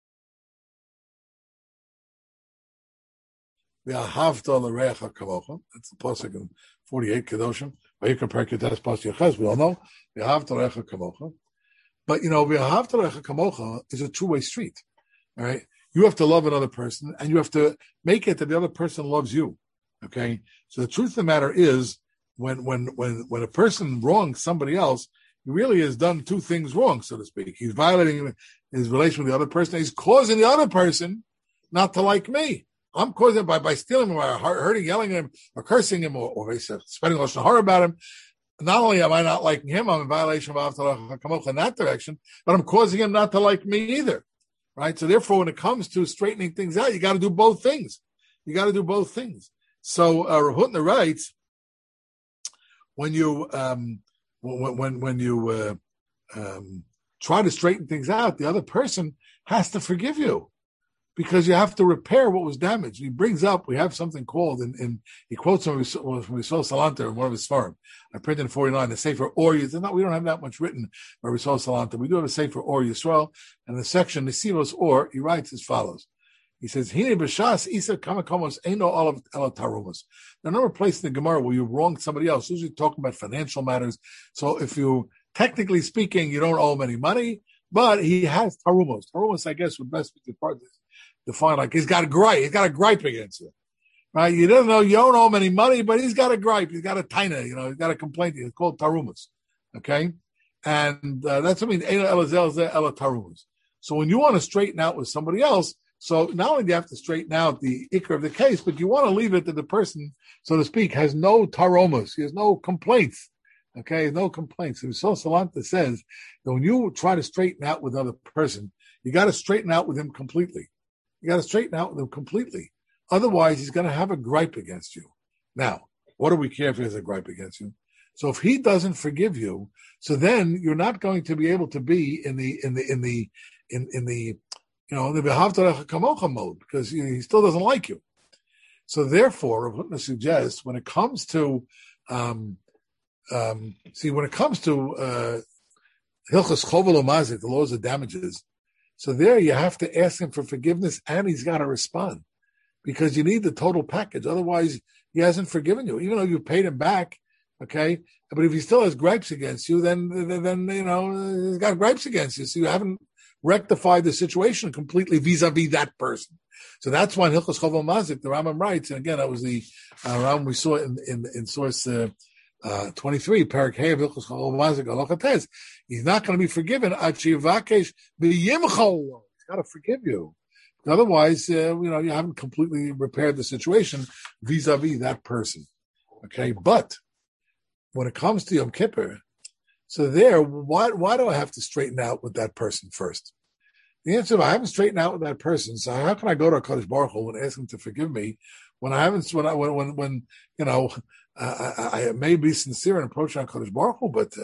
S1: That's the pasuk in 48 Kedoshim. You compare Kedas Pas Yechaz. We all know V'ahavta Lecha Kamocha. But V'ahavta Lecha Kamocha is a two-way street. All right, you have to love another person, and you have to make it that the other person loves you. Okay, so the truth of the matter is, when a person wrongs somebody else, he really has done two things wrong, so to speak. He's violating his relation with the other person. He's causing the other person not to like me. I'm causing it by stealing him, or hurting, yelling at him, or cursing him, or spending lashon hara about him. Not only am I not liking him, I'm in violation of Avtalach HaKamocha in that direction, but I'm causing him not to like me either. Right? So therefore, when it comes to straightening things out, you got to do both things. So Rav Hutner writes, when you try to straighten things out, the other person has to forgive you, because you have to repair what was damaged. He brings up, we have something called, he quotes from Yisrael Salanter in one of his farm. I printed in 49, the Sefer Or Yisrael. We don't have that much written by Yisrael Salanter. We do have a Sefer Or Yisrael, and the section, Nesivos Or, he writes as follows. He says, Hine b'shas isa kamakomos eino olav ela tarumos. There are a number of places in the Gemara where you wronged somebody else, usually talking about financial matters. So if you, technically speaking, you don't owe him any money, but he has tarumos. Tarumos, I guess, would best be defined like he's got a gripe against you. Right? You don't owe him any money, but he's got a gripe. He's got a taina, he's got a complaint. It's called tarumas. Okay? And that's what I mean, eino ela tarumas. So when you want to straighten out with somebody else, so not only do you have to straighten out the ikar of the case, but you want to leave it that the person, so to speak, has no taromas. He has no complaints. Okay, no complaints. So Salanta says that when you try to straighten out with another person, you got to straighten out with him completely. Otherwise, he's going to have a gripe against you. Now, what do we care if he has a gripe against you? So if he doesn't forgive you, so then you're not going to be able to be in the V'ahavta Lecha Kamocha mode, because he still doesn't like you. So therefore, Rav Hutner suggests when it comes to Hilchos Chovel Umazik, the laws of damages, so there you have to ask him for forgiveness, and he's got to respond, because you need the total package. Otherwise, he hasn't forgiven you, even though you paid him back. Okay, but if he still has gripes against you, then he's got gripes against you. So you haven't rectified the situation completely vis-a-vis that person. So that's why in Hilchos Chovel Mazik, the Rambam writes, and again, that was the Rambam we saw in source 23, Parak Hey of Hilchos Chovel Mazik, Halacha Tes. He's not going to be forgiven. He's got to forgive you. Otherwise, you haven't completely repaired the situation vis-a-vis that person. Okay, but when it comes to Yom Kippur, so there, why do I have to straighten out with that person first? The answer is, I haven't straightened out with that person, so how can I go to HaKadosh Baruch Hu and ask him to forgive me when I may be sincere in approaching HaKadosh Baruch Hu, but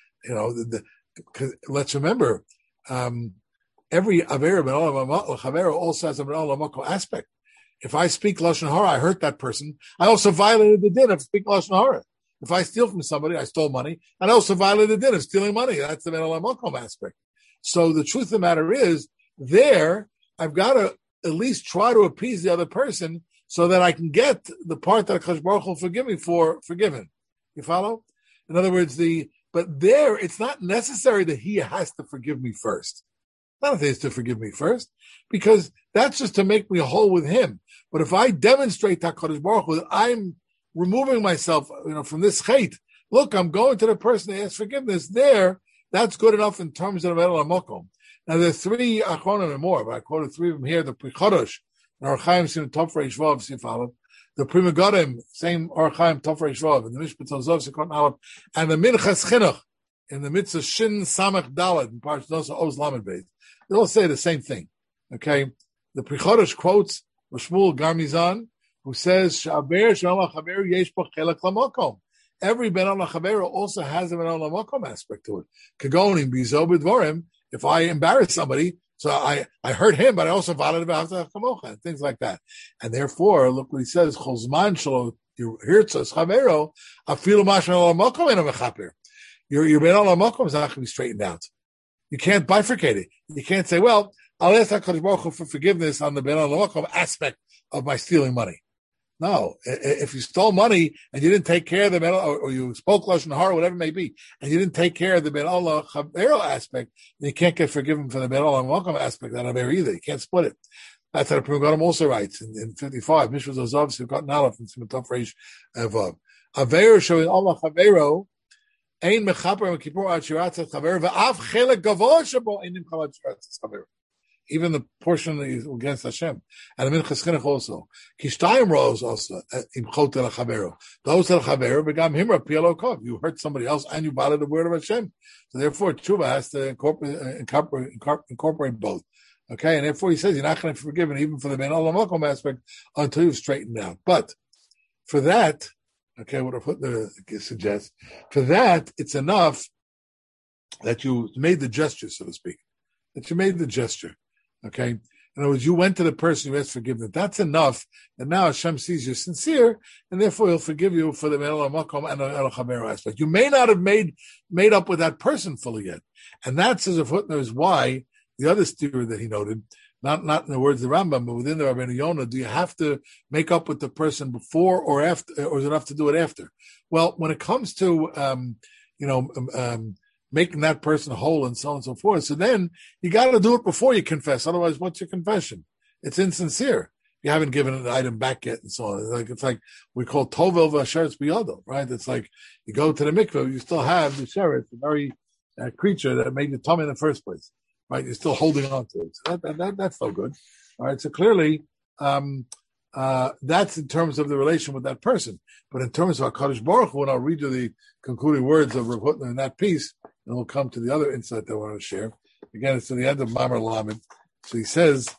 S1: let's remember, every Avera Ben Olam Chavera also has a Ben Olam aspect. If I speak lashon hara, I hurt that person. I also violated the din of speaking lashon hara. If I steal from somebody, I stole money, and I also violated the din of stealing money. That's the Ben Olam aspect. So the truth of the matter is, there, I've got to at least try to appease the other person so that I can get the part that HaKadosh Baruch Hu forgive me for forgiven. You follow? In other words, the But there, it's not necessary that he has to forgive me first. Not if he has to forgive me first, because that's just to make me whole with him. But if I demonstrate to HaKadosh Baruch Hu that I'm removing myself, from this hate, look, I'm going to the person that asks forgiveness there, that's good enough in terms of the Me'el HaMakom. Now, there are three Achronim and more, but I quoted three of them here, the Pri Chodosh, Or Chaim Sim Tov Reish Vav Sif Aleph, the Pri Megadim, same Or Chaim Tov Reish Vav, and the Mishpat Zov Sikon Aleph, and the Minchas Chinuch in the Mitzvah Shin Samach Dalet in Parsh Nosa Oz Lamed Beis. They all say the same thing. Okay, the Pri Chodosh quotes Shmuel Garmizan, who says Shaber Shalom Chaver Yesh Bo Chelak Lamakom. Every Ben Olam Chaver also has a Ben Olam Makom aspect to it. Kagonim Bizo B'Dvorim. If I embarrass somebody, so I hurt him, but I also violated V'Ahavta Kamocha, and things like that. And therefore, look what he says, Chozman Shalo Hirtzos Chavero, Afilu Mashma Olam Makom Eno Mechaper. Your Ben Olam Makom is not going to be straightened out. You can't bifurcate it. You can't say, well, I'll ask HaKadosh Baruch Hu for forgiveness on the Ben Olam Makom aspect of my stealing money. No, if you stole money and you didn't take care of the Ben, or you spoke Lashon Hara, whatever it may be, and you didn't take care of the Ben Olam Chavero aspect, then you can't get forgiven for the Ben Olam Makom aspect out of there either. You can't split it. That's how the Pri Megadim also writes in 55. Mishra Zazav Sivkot Aleph and Simatov Reish Vav. Aver showing Allah Chavero ein mechaper mekippur ad shiratzat Chavero ve'af chelek gavoa shabo einim chal ad shiratzat Chavero. Even the portion that is against Hashem. And the Minchas Chinuch also. Kishtayim rows also, imchot el chavero. Those el chavero begam himra pielo kov. You hurt somebody else and you violated the word of Hashem. So therefore, tshuva has to incorporate both. Okay, and therefore he says you're not going to be forgiven even for the Ben Olam Makom aspect until you've straightened out. But for that, okay, what I put there suggests, for that, it's enough that you made the gesture, so to speak. That you made the gesture. Okay. In other words, you went to the person who asked forgiveness. That's enough. And now Hashem sees you're sincere, and therefore He'll forgive you for the Me'el HaMakom and the El Chamer aspect. You may not have made up with that person fully yet. And that's, as a footnote, is why the other steer that he noted, not in the words of the Rambam, but within the Rabbeinu Yonah, do you have to make up with the person before or after, or is it enough to do it after? Well, when it comes to, making that person whole and so on and so forth. So then you got to do it before you confess. Otherwise, what's your confession? It's insincere. You haven't given an item back yet and so on. It's like we call tovel v'asheretz biyado, right? It's like you go to the mikveh, you still have the sheretz, the very creature that made you tummy in the first place, right? You're still holding on to it. So that's no good. All right. So clearly, that's in terms of the relation with that person. But in terms of HaKadosh Baruch Hu, and I'll read you the concluding words of Rav Hutner in that piece, and we'll come to the other insight that I want to share. Again, it's to the end of Mamar Lamed. So he says,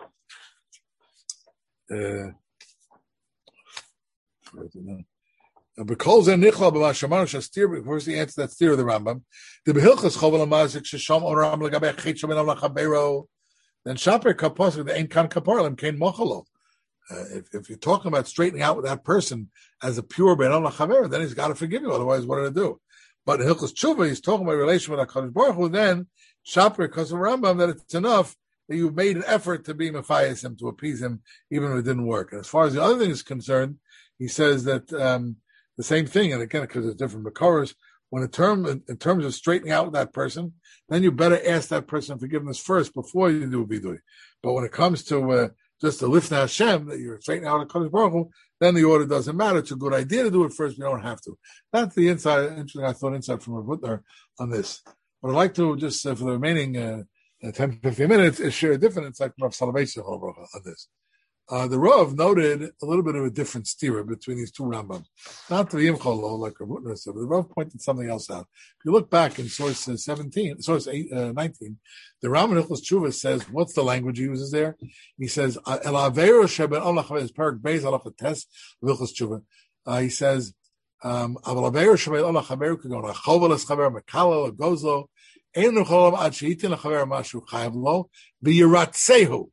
S1: because first he answers that steer of the Rambam. The Behilchas Chovel Amazik Shesham Oram Legabe Chet Shaben Am Lachabero. Then Shaper Kaposik the Ein Kan Kaparlim Kain Mochalo. If you're talking about straightening out with that person as a pure Ben Olam Chaver, then he's got to forgive you. Otherwise, what did it do? But in Hilchos Tshuva, he's talking about relation with HaKadosh Baruch Hu. Then Shaper, because of Rambam, that it's enough that you've made an effort to be Mephias him, to appease him, even if it didn't work. And as far as the other thing is concerned, he says that the same thing, and again, because it's different Makoros, when in terms of straightening out with that person, then you better ask that person forgiveness first before you do a bidui. But when it comes to just to lift Hashem, that you're straightening out HaKadosh Baruch Hu, then the order doesn't matter. It's a good idea to do it first, but you don't have to. That's the interesting insight from Rav Hutner on this. But I'd like to just, for the remaining 10, 15 minutes, share a different insight from Rav Soloveitchik on this. The Rav noted a little bit of a different steer between these two Rambams. Not to the Imchol, like Rav Hutner said, but the Rav pointed something else out. If you look back in source 19, the Rambam Hilchos Tshuva says, what's the language he uses there? He says, El Aveiro Sheben Olam Chaver is Perek Beis Halacha Tes Hilchos Tshuva. He says, Aval Aveiro Sheben Olam Chaver Kagon Achovel Es Chaver Mekalo Gozlo Ein Nucholam Ad Sheitin LaChaver Mashu Chayav Lo V'Yiratzehu.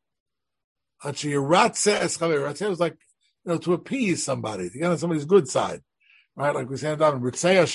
S1: It was like, to appease somebody, to get on somebody's good side, right? Like we say in Daven,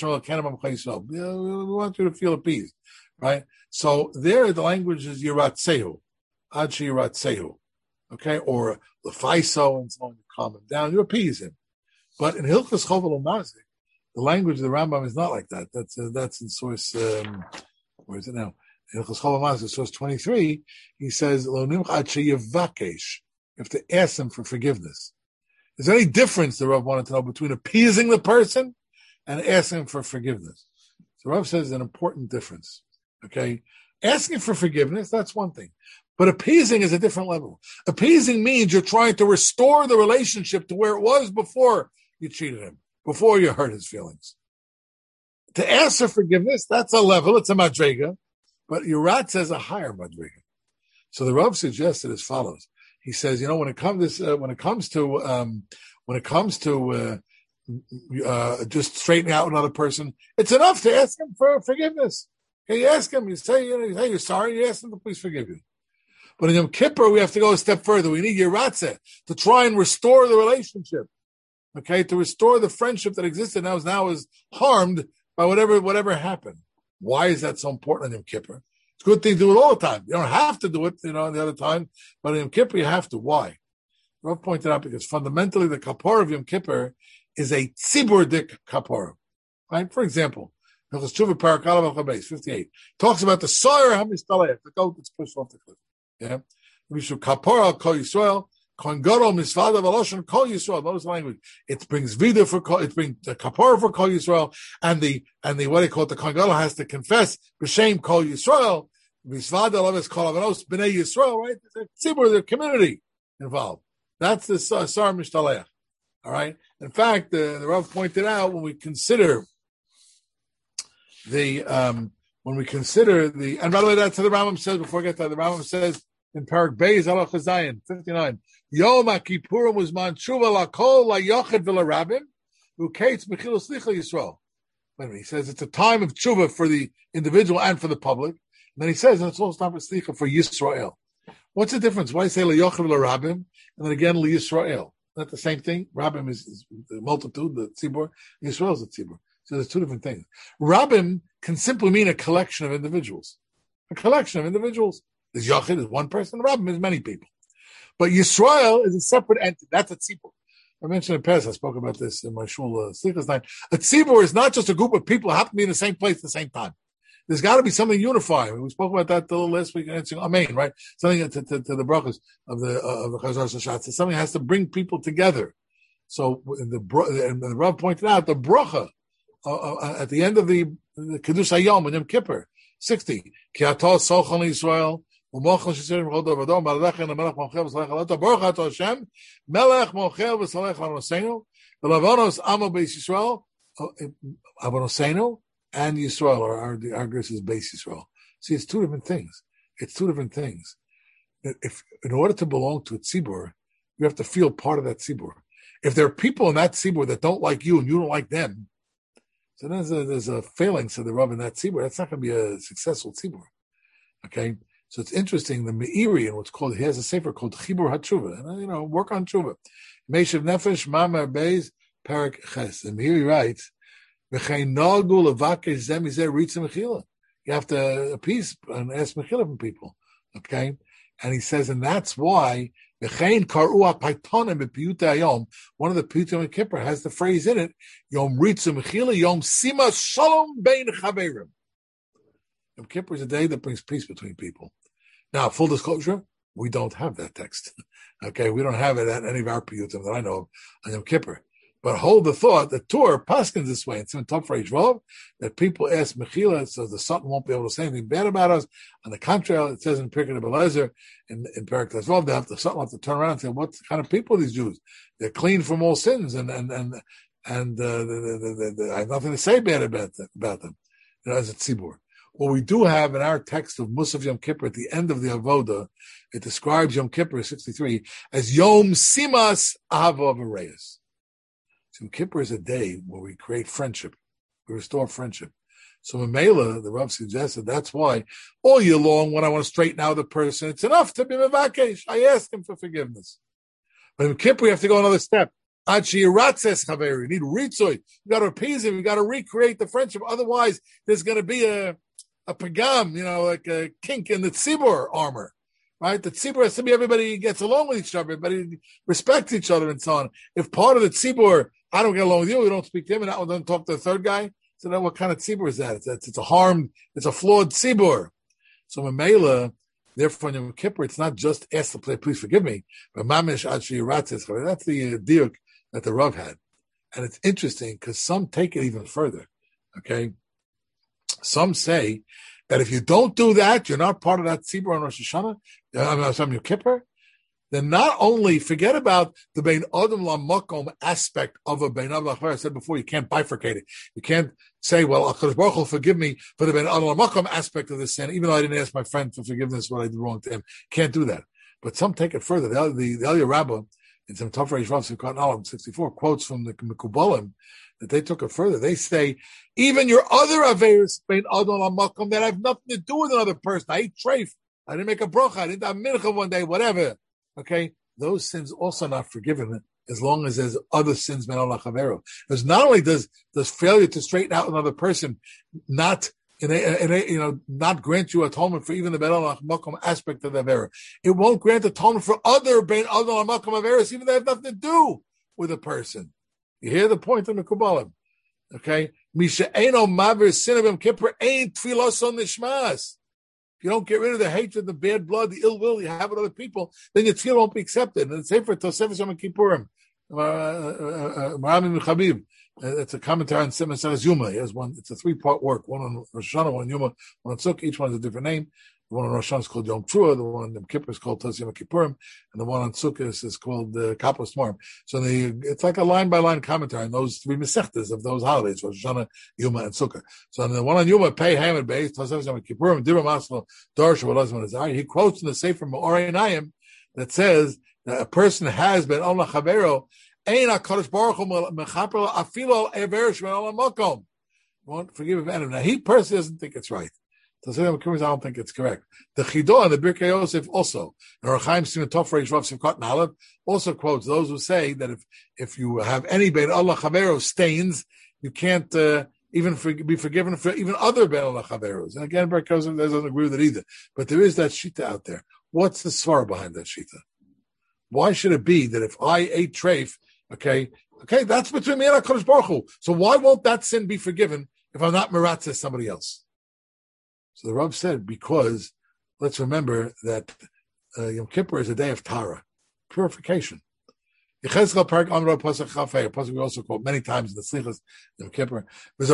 S1: we want you to feel appeased, right? So there, the language is yiratzehu, achi yiratzehu, okay, or lefaiso, and so on. You calm him down, you appease him. But in Hilchos Chovel Umazik, The language of the Rambam is not like that. That's in source. Where is it now? In source 23, he says, "Lo nimcha ad sheyevakesh." You have to ask them for forgiveness. Is there any difference, the Rav wanted to know, between appeasing the person and asking for forgiveness? So Rav says an important difference. Okay? Asking for forgiveness, that's one thing. But appeasing is a different level. Appeasing means you're trying to restore the relationship to where it was before you cheated him, before you hurt his feelings. To ask for forgiveness, that's a level, it's a madrega, but Yurat says a higher madrega. So the Rav suggested as follows. He says, when it comes to just straightening out another person, it's enough to ask him for forgiveness. Okay, you ask him, you say you're sorry, you ask him to please forgive you. But in Yom Kippur, we have to go a step further. We need Yiratzeh to try and restore the relationship. Okay, to restore the friendship that existed now is harmed by whatever happened. Why is that so important in Yom Kippur? It's a good thing to do it all the time. You don't have to do it, the other time, but in Yom Kippur you have to. Why? Rav pointed out because fundamentally the kapara of Yom Kippur is a tzibur-dik kapara. Right? For example, Hilchos Tshuva Parak Aleph Al Chabez 58 talks about the Soyer HaMistaleh, the goat that's pushed off the cliff. Yeah, we should kapara Kol Yisrael. Kohen Gadol Misvada V'Loshen Kol Yisrael. Notice the language. It brings vida for Kol. It brings the kapara for Kol Yisrael, and the what they call it, the Kohen Gadol has to confess b'shem Kol Yisrael. Misvada Laves Kol Avanos Bnei Yisrael. Right? There's a tzibur, the community involved. That's the Sar Mishtaleach. All right. In fact, the Rav pointed out when we consider and by the way, that's what the Rambam says. Before I get to that, the Rambam says in Parak Beis Alach Zayin 59. Yom HaKippurim was man tshuva lakol layochid v'larabim who kates mechilus slicha Yisrael. He says it's a time of tshuva for the individual and for the public. And then he says it's also time for slicha for Yisrael. What's the difference? Why say layochid v'larabim and then again Yisrael? Not the same thing. Rabim is the multitude, the tzibur. Yisrael is the tzibur. So there's two different things. Rabim can simply mean a collection of individuals. A collection of individuals. There's Yachid is one person. Rabim is many people. But Yisrael is a separate entity. That's a tzibur. I mentioned in past, I spoke about this in my shul, Slichas night. A tzibur is not just a group of people who happen to be in the same place at the same time. There's got to be something unifying. We spoke about that last week answering Amen, right? Something to the brachas of the Chazar Sashatz. Something has to bring people together. So and the Rav pointed out the bracha at the end of the Kiddush Hayom in Yom Kippur 60. Ki atah sochon Yisrael u'mochel shesirim chodov adom malachin melech mochel v'salech alato baruch atah Hashem melech mochel v'salech alanosenu v'lavonos amo beis Yisrael avonosenu and Yisrael, or our grace is Beis Yisrael. See, it's two different things. If in order to belong to a tzibur, you have to feel part of that tzibur. If there are people in that tzibur that don't like you and you don't like them, so there's a failing to the Rav in that tzibur. That's not going to be a successful tzibur. Okay, so it's interesting. The Meiri and what's called, he has a sefer called Chibur HaTshuva, and work on tshuva. Meishav Nefesh Mamar Beis Parak Ches. And Meiri writes, you have to appease and ask mechila from people, okay? And he says, and that's why one of the Piyutim in Kippur has the phrase in it, Yom Ritzu Mechila, Yom Sima Shalom Bein Chaverim. Yom Kippur is a day that brings peace between people. Now, full disclosure, we don't have that text. Okay, we don't have it at any of our Piyutim that I know of on Yom Kippur. But hold the thought, the Torah paskins this way. It's in top for Yishvov, that people ask Mechila, so the Satan won't be able to say anything bad about us. On the contrary, it says in Pirkei Belezer, in Parak Tezvov, the Satan will have to turn around and say, what kind of people are these Jews? They're clean from all sins, and I have nothing to say bad about them, as a tzibur. What we do have in our text of Musaf Yom Kippur, at the end of the Avoda, it describes Yom Kippur 63 as Yom Simas Ahava V'Reyes. Yom Kippur is a day where we create friendship, we restore friendship. So Mamela, the Rav suggested, that's why all year long, when I want to straighten out the person, it's enough to be mevakesh. I ask him for forgiveness. But in Yom Kippur, we have to go another step. Ad sheyiratzes chaver, you need ritzoy. You got to appease him. You got to recreate the friendship. Otherwise, there's going to be a pagam, like a kink in the tzibur armor. Right? The tzibur has to be everybody gets along with each other, everybody respects each other and so on. If part of the tzibur I don't get along with you. You don't speak to him, and that one doesn't talk to the third guy. So then, what kind of tzibur is that? It's a flawed tzibur. So Mamela, therefore, in Yom Kippur, it's not just ask the player, please forgive me, but mamish achi ratzes. That's the diuk that the Rav had, and it's interesting because some take it even further. Okay, some say that if you don't do that, you're not part of that tzibur on Rosh Hashanah, on Yom Kippur. Then not only forget about the Bein Adam LaMakom aspect of a Bein Adam LaChaver. I said before, you can't bifurcate it. You can't say, well, HaKadosh Baruch Hu forgive me for the Bein Adam LaMakom aspect of the sin, even though I didn't ask my friend for forgiveness what I did wrong to him. Can't do that. But some take it further. The Eliyah Rabbah in some Tov Reish Vav Simchat Aleph 64 quotes from the Mekubalim that they took it further. They say, even your other Averis Bein Adam LaMakom that have nothing to do with another person. I ate treif. I didn't make a bracha. I didn't have mincha one day, whatever. Okay, those sins also not forgiven as long as there's other sins ben Allah chavero. Because not only does failure to straighten out another person not not grant you atonement for even the ben Allah makom aspect of the avera, it won't grant atonement for other ben Allah makom averas, even though they have nothing to do with a person. You hear the point of the Kabbalah? Okay, misha eino maver sin of Yom Kippur ain't tfilos on nishmas. If you don't get rid of the hatred, the bad blood, the ill will you have with other people, then your tefillah won't be accepted. And it's safe for Tosefes Yom Kippurim. Maramim Chabib. It's a commentary on Simon Saras Yuma. He has one. It's a 3-part work. One on Rosh Hashanah, one on Yuma, one on Sukkah. Each one has a different name. The one on Rosh Hashanah is called Yom Trua. The one on Yom Kippur is called Tos Yom Kippurim. And the one on Sukkah is called Kapos Morim. So it's like a line-by-line commentary on those 3 Masechtas of those holidays, Rosh Hashanah, Yuma, and Sukkah. So on the one on Yuma, Pei Hamid Beis, Tos Yom Kippurim, Dibra Maslo, Darsh, Walazman Azar. He quotes in the Sefer Me'orei Einayim that says that a person has been Allah Chavero, Ein HaKadosh Baruch Hu Mechaper Afilo Everish Ben Allah Makom. Won't forgive him enemy. Now, he personally doesn't think it's right. I don't think it's correct. The Chidah and the Birkei Yosef also, and Rechaim Simon Tov Reish Vav Simchat Aleph also quotes those who say that if you have any Ben Allah Chavero stains, you can't even be forgiven for even other Ben Allah Chaveros. And again, Birkei Yosef doesn't agree with it either. But there is that shita out there. What's the svara behind that shita? Why should it be that if I ate treif, okay, that's between me and HaKadosh Baruch Hu. So why won't that sin be forgiven if I'm not meratzeh somebody else? So the Rav said, because let's remember that Yom Kippur is a day of Tara, purification. Yechezkel Parak Amro Pasach Chafei, a pasuk we also quote many times in the Slichas Yom Kippur.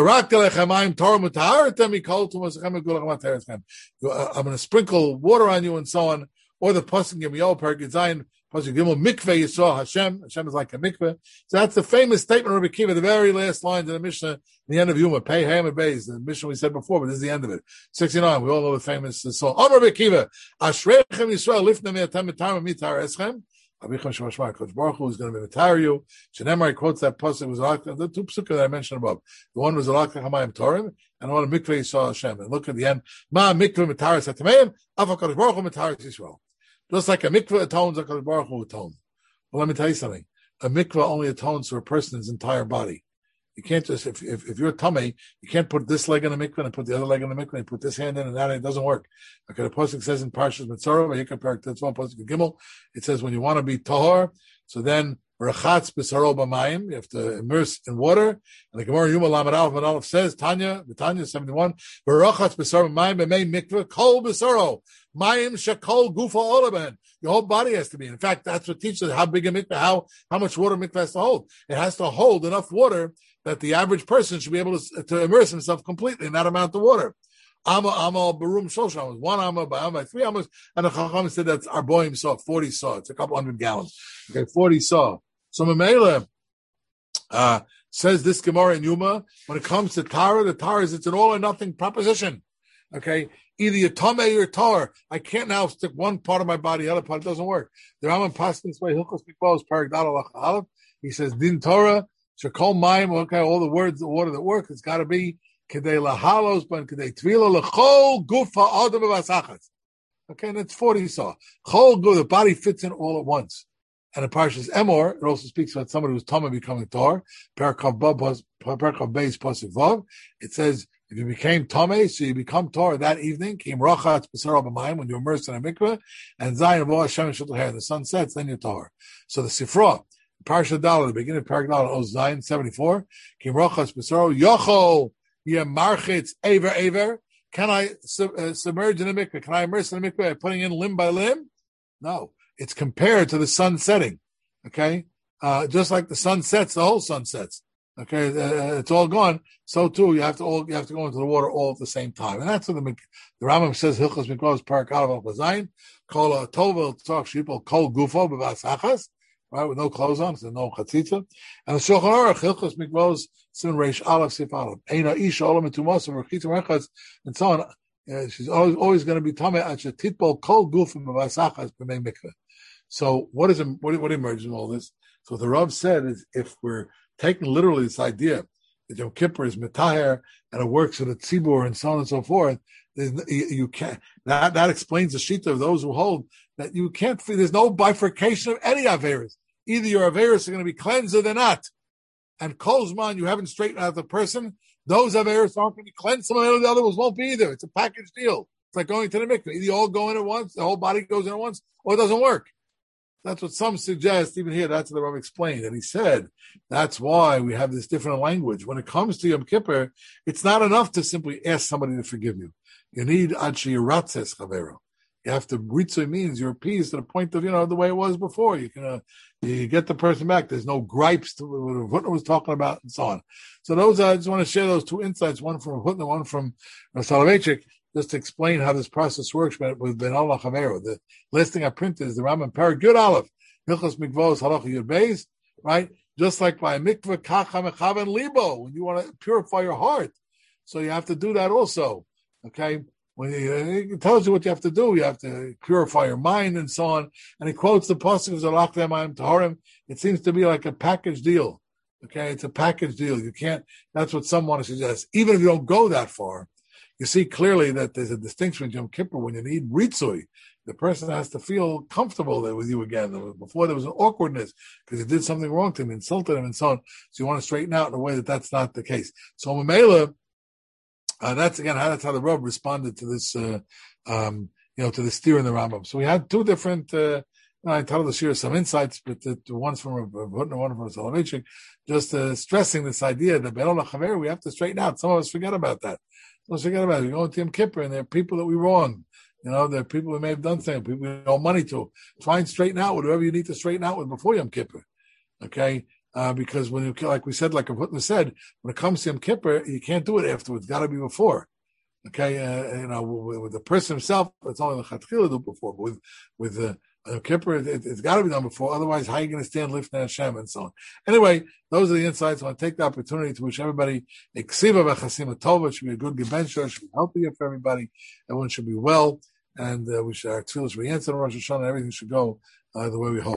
S1: I'm going to sprinkle water on you and so on. Or the pasuk Yom Yol Parak Zayin. Pasuk Gimel Mikveh Yisrael Hashem. Hashem is like a mikveh. So that's the famous statement of Rabbi Kiva, the very last lines in the Mishnah, the end of Yuma. Pei Hamid Beis. The Mishnah we said before, but this is the end of it. 69. We all know the famous song. Rabbi Kiva. Ashreichem Yisrael Lifnei Me'atam Mitar Mitar Eschem. Avichem Shemashma. Kodesh Baruch Hu is going to be Mitar you. Shenemar quotes that pasuk was the 2 psukim that I mentioned above. The one was Alak Hamayim Torim, and the one Mikveh Yisrael Hashem. And look at the end. Ma Mikveh Mitar Satameim. Afa Kodesh Baruch Hu Mitar Yisrael. Just like a mikveh atones, HaKadosh Baruch Hu atones. Well, let me tell you something. A mikveh only atones for a person's entire body. You can't just, if you're a tummy, you can't put this leg in the mikveh and put the other leg in the mikveh and put this hand in and that, and it doesn't work. Okay, the pasuk says in Parshas Mitzorah, Vayikra Perek Tetzvah, pasuk Gimel, it says when you want to be tahor, so then Rachatz b'saro b'mayim, you have to immerse in water. And the Gemara Yuma Lamed Aleph and Aleph says, Tanya 71, V'rachatz b'saro b'mayim b'mei mikveh kol b'saro. Mayim shakol gufa olaben. Your whole body has to be. In fact, that's what teaches how big a mikveh, how much water mikveh has to hold. It has to hold enough water that the average person should be able to immerse himself completely in that amount of water. Amma barum shlosh 1 amma by 3 ammas, and the Chacham said that's arboim saw 40 saw. It's a couple hundred gallons. Okay, 40 saw. So Mamela says this Gemara in Yuma, when it comes to Tara, the Tara is it's an all or nothing proposition. Okay, either you're Tomei or Tar. I can't now stick one part of my body, the other part doesn't work. The Rambam passed this way, Hilchos Mikvahos Parag Aleph. He says, Din Torah, Shekol Mayim, okay, all the words, the water that work, it's got to be Kedei Lahalos, but Kedei Tvila, Lechol Gufa Adam V'Asachas. Okay, and it's 40 saw. Chol Guf, the body fits in all at once. And in Parshas Emor, it also speaks about somebody who's Tama becoming Tar. Perakav Beis Pasuk Vav. It says, if you became Tame, so you become Tar that evening, Kim Rachatz B'saro B'mayim, when you're immersed in a mikveh, and Zayin Vo Hashem Shul Hair, the sun sets, then you're Tar. So the Sifra, Parsha Dal, the beginning of Parak Dal, Ozayin 74. Kim Rochas Besoro Yochol Yemarchitz Aver. Can I submerge in a mikveh? Can I immerse in a mikveh by putting in limb by limb? No, it's compared to the sun setting. Okay, just like the sun sets, the whole sun sets. Okay, it's all gone. So too, you have to go into the water all at the same time, and that's what the Rambam says. Hilchos Mikvos Parak Aleph Zayin Kol Tovel Tzach Shipol Kol Gufo B'Vas Achas. Right, with no clothes on, so no chatzitza. And the Shulchan Aruch, Hilchos Mikvos, Sin Reish Aleph Sif Aleph. Eina Isha Olam Etumos and Rechitzim Rechaz, and so on. She's always going to be tameh at Shetitbol Kol Gufim B'Vasachas B'Mei Mikveh. So what emerges in all this? So what the Rav said is, if we're taking literally this idea that Yom Kippur is mitaher and it works for the tzibur and so on and so forth, you can't. That explains the shita of those who hold that you can't. There's no bifurcation of any averis. Either your averis are going to be cleansed or they're not. And kolzman, you haven't straightened out the person. Those averis aren't going to be cleansed. Some of the other ones won't be either. It's a package deal. It's like going to the mikveh. Either you all go in at once, the whole body goes in at once, or it doesn't work. That's what some suggest. Even here, that's what the Rav explained. And he said, that's why we have this different language. When it comes to Yom Kippur, it's not enough to simply ask somebody to forgive you. You need ad sheyiratzes chavero. You have to, ritzui means you're appeased to the point of, the way it was before. You can, you get the person back. There's no gripes to what Hutner was talking about and so on. So I just want to share those two insights, one from Hutner, one from Soloveitchik, just to explain how this process works with Ben Allah Chavero. The last thing I printed is the Rambam Parak Yud Aleph, Hilchos Mikvos Halacha Yud Beis, right? Just like by mikveh kacha mechaven libo, when you want to purify your heart. So you have to do that also, okay? When it tells you what you have to do, you have to purify your mind and so on. And he quotes the pasuk of Zalach Demayim Taharim. It seems to be like a package deal, okay? It's a package deal. You can't, that's what some want to suggest. Even if you don't go that far, you see clearly that there's a distinction with Yom Kippur when you need ritzui. The person has to feel comfortable there with you again. Before there was an awkwardness because you did something wrong to him, insulted him, and so on. So you want to straighten out in a way that that's not the case. So Mamela, that's how the Rav responded to this, to the steer in the Rambam. So we had two different. I tell the share some insights, but the one's from Hutner, one from Soloveitchik, just stressing this idea that Ben Ola Chaver, we have to straighten out. Some of us forget about that. Let's forget about it. We go into Yom Kippur, and there are people that we wrong. There are people we may have done things, people we owe money to. Try and straighten out whatever you need to straighten out with before Yom Kippur. Okay? Because when you, like we said, like Hutner said, when it comes to Yom Kippur, you can't do it afterwards. It's got to be before. Okay? With the person himself, it's only the Chatchila do before. But with Yom Kippur, it's got to be done before. Otherwise, how are you going to stand lifting Hashem and so on? Anyway, those are the insights. I want to take the opportunity to wish everybody a ksiva v'chasima tova. It should be a good gebenshah. It should be healthy for everybody. Everyone should be well. And we should, our tefillah should be answered on Rosh Hashanah. Everything should go the way we hope.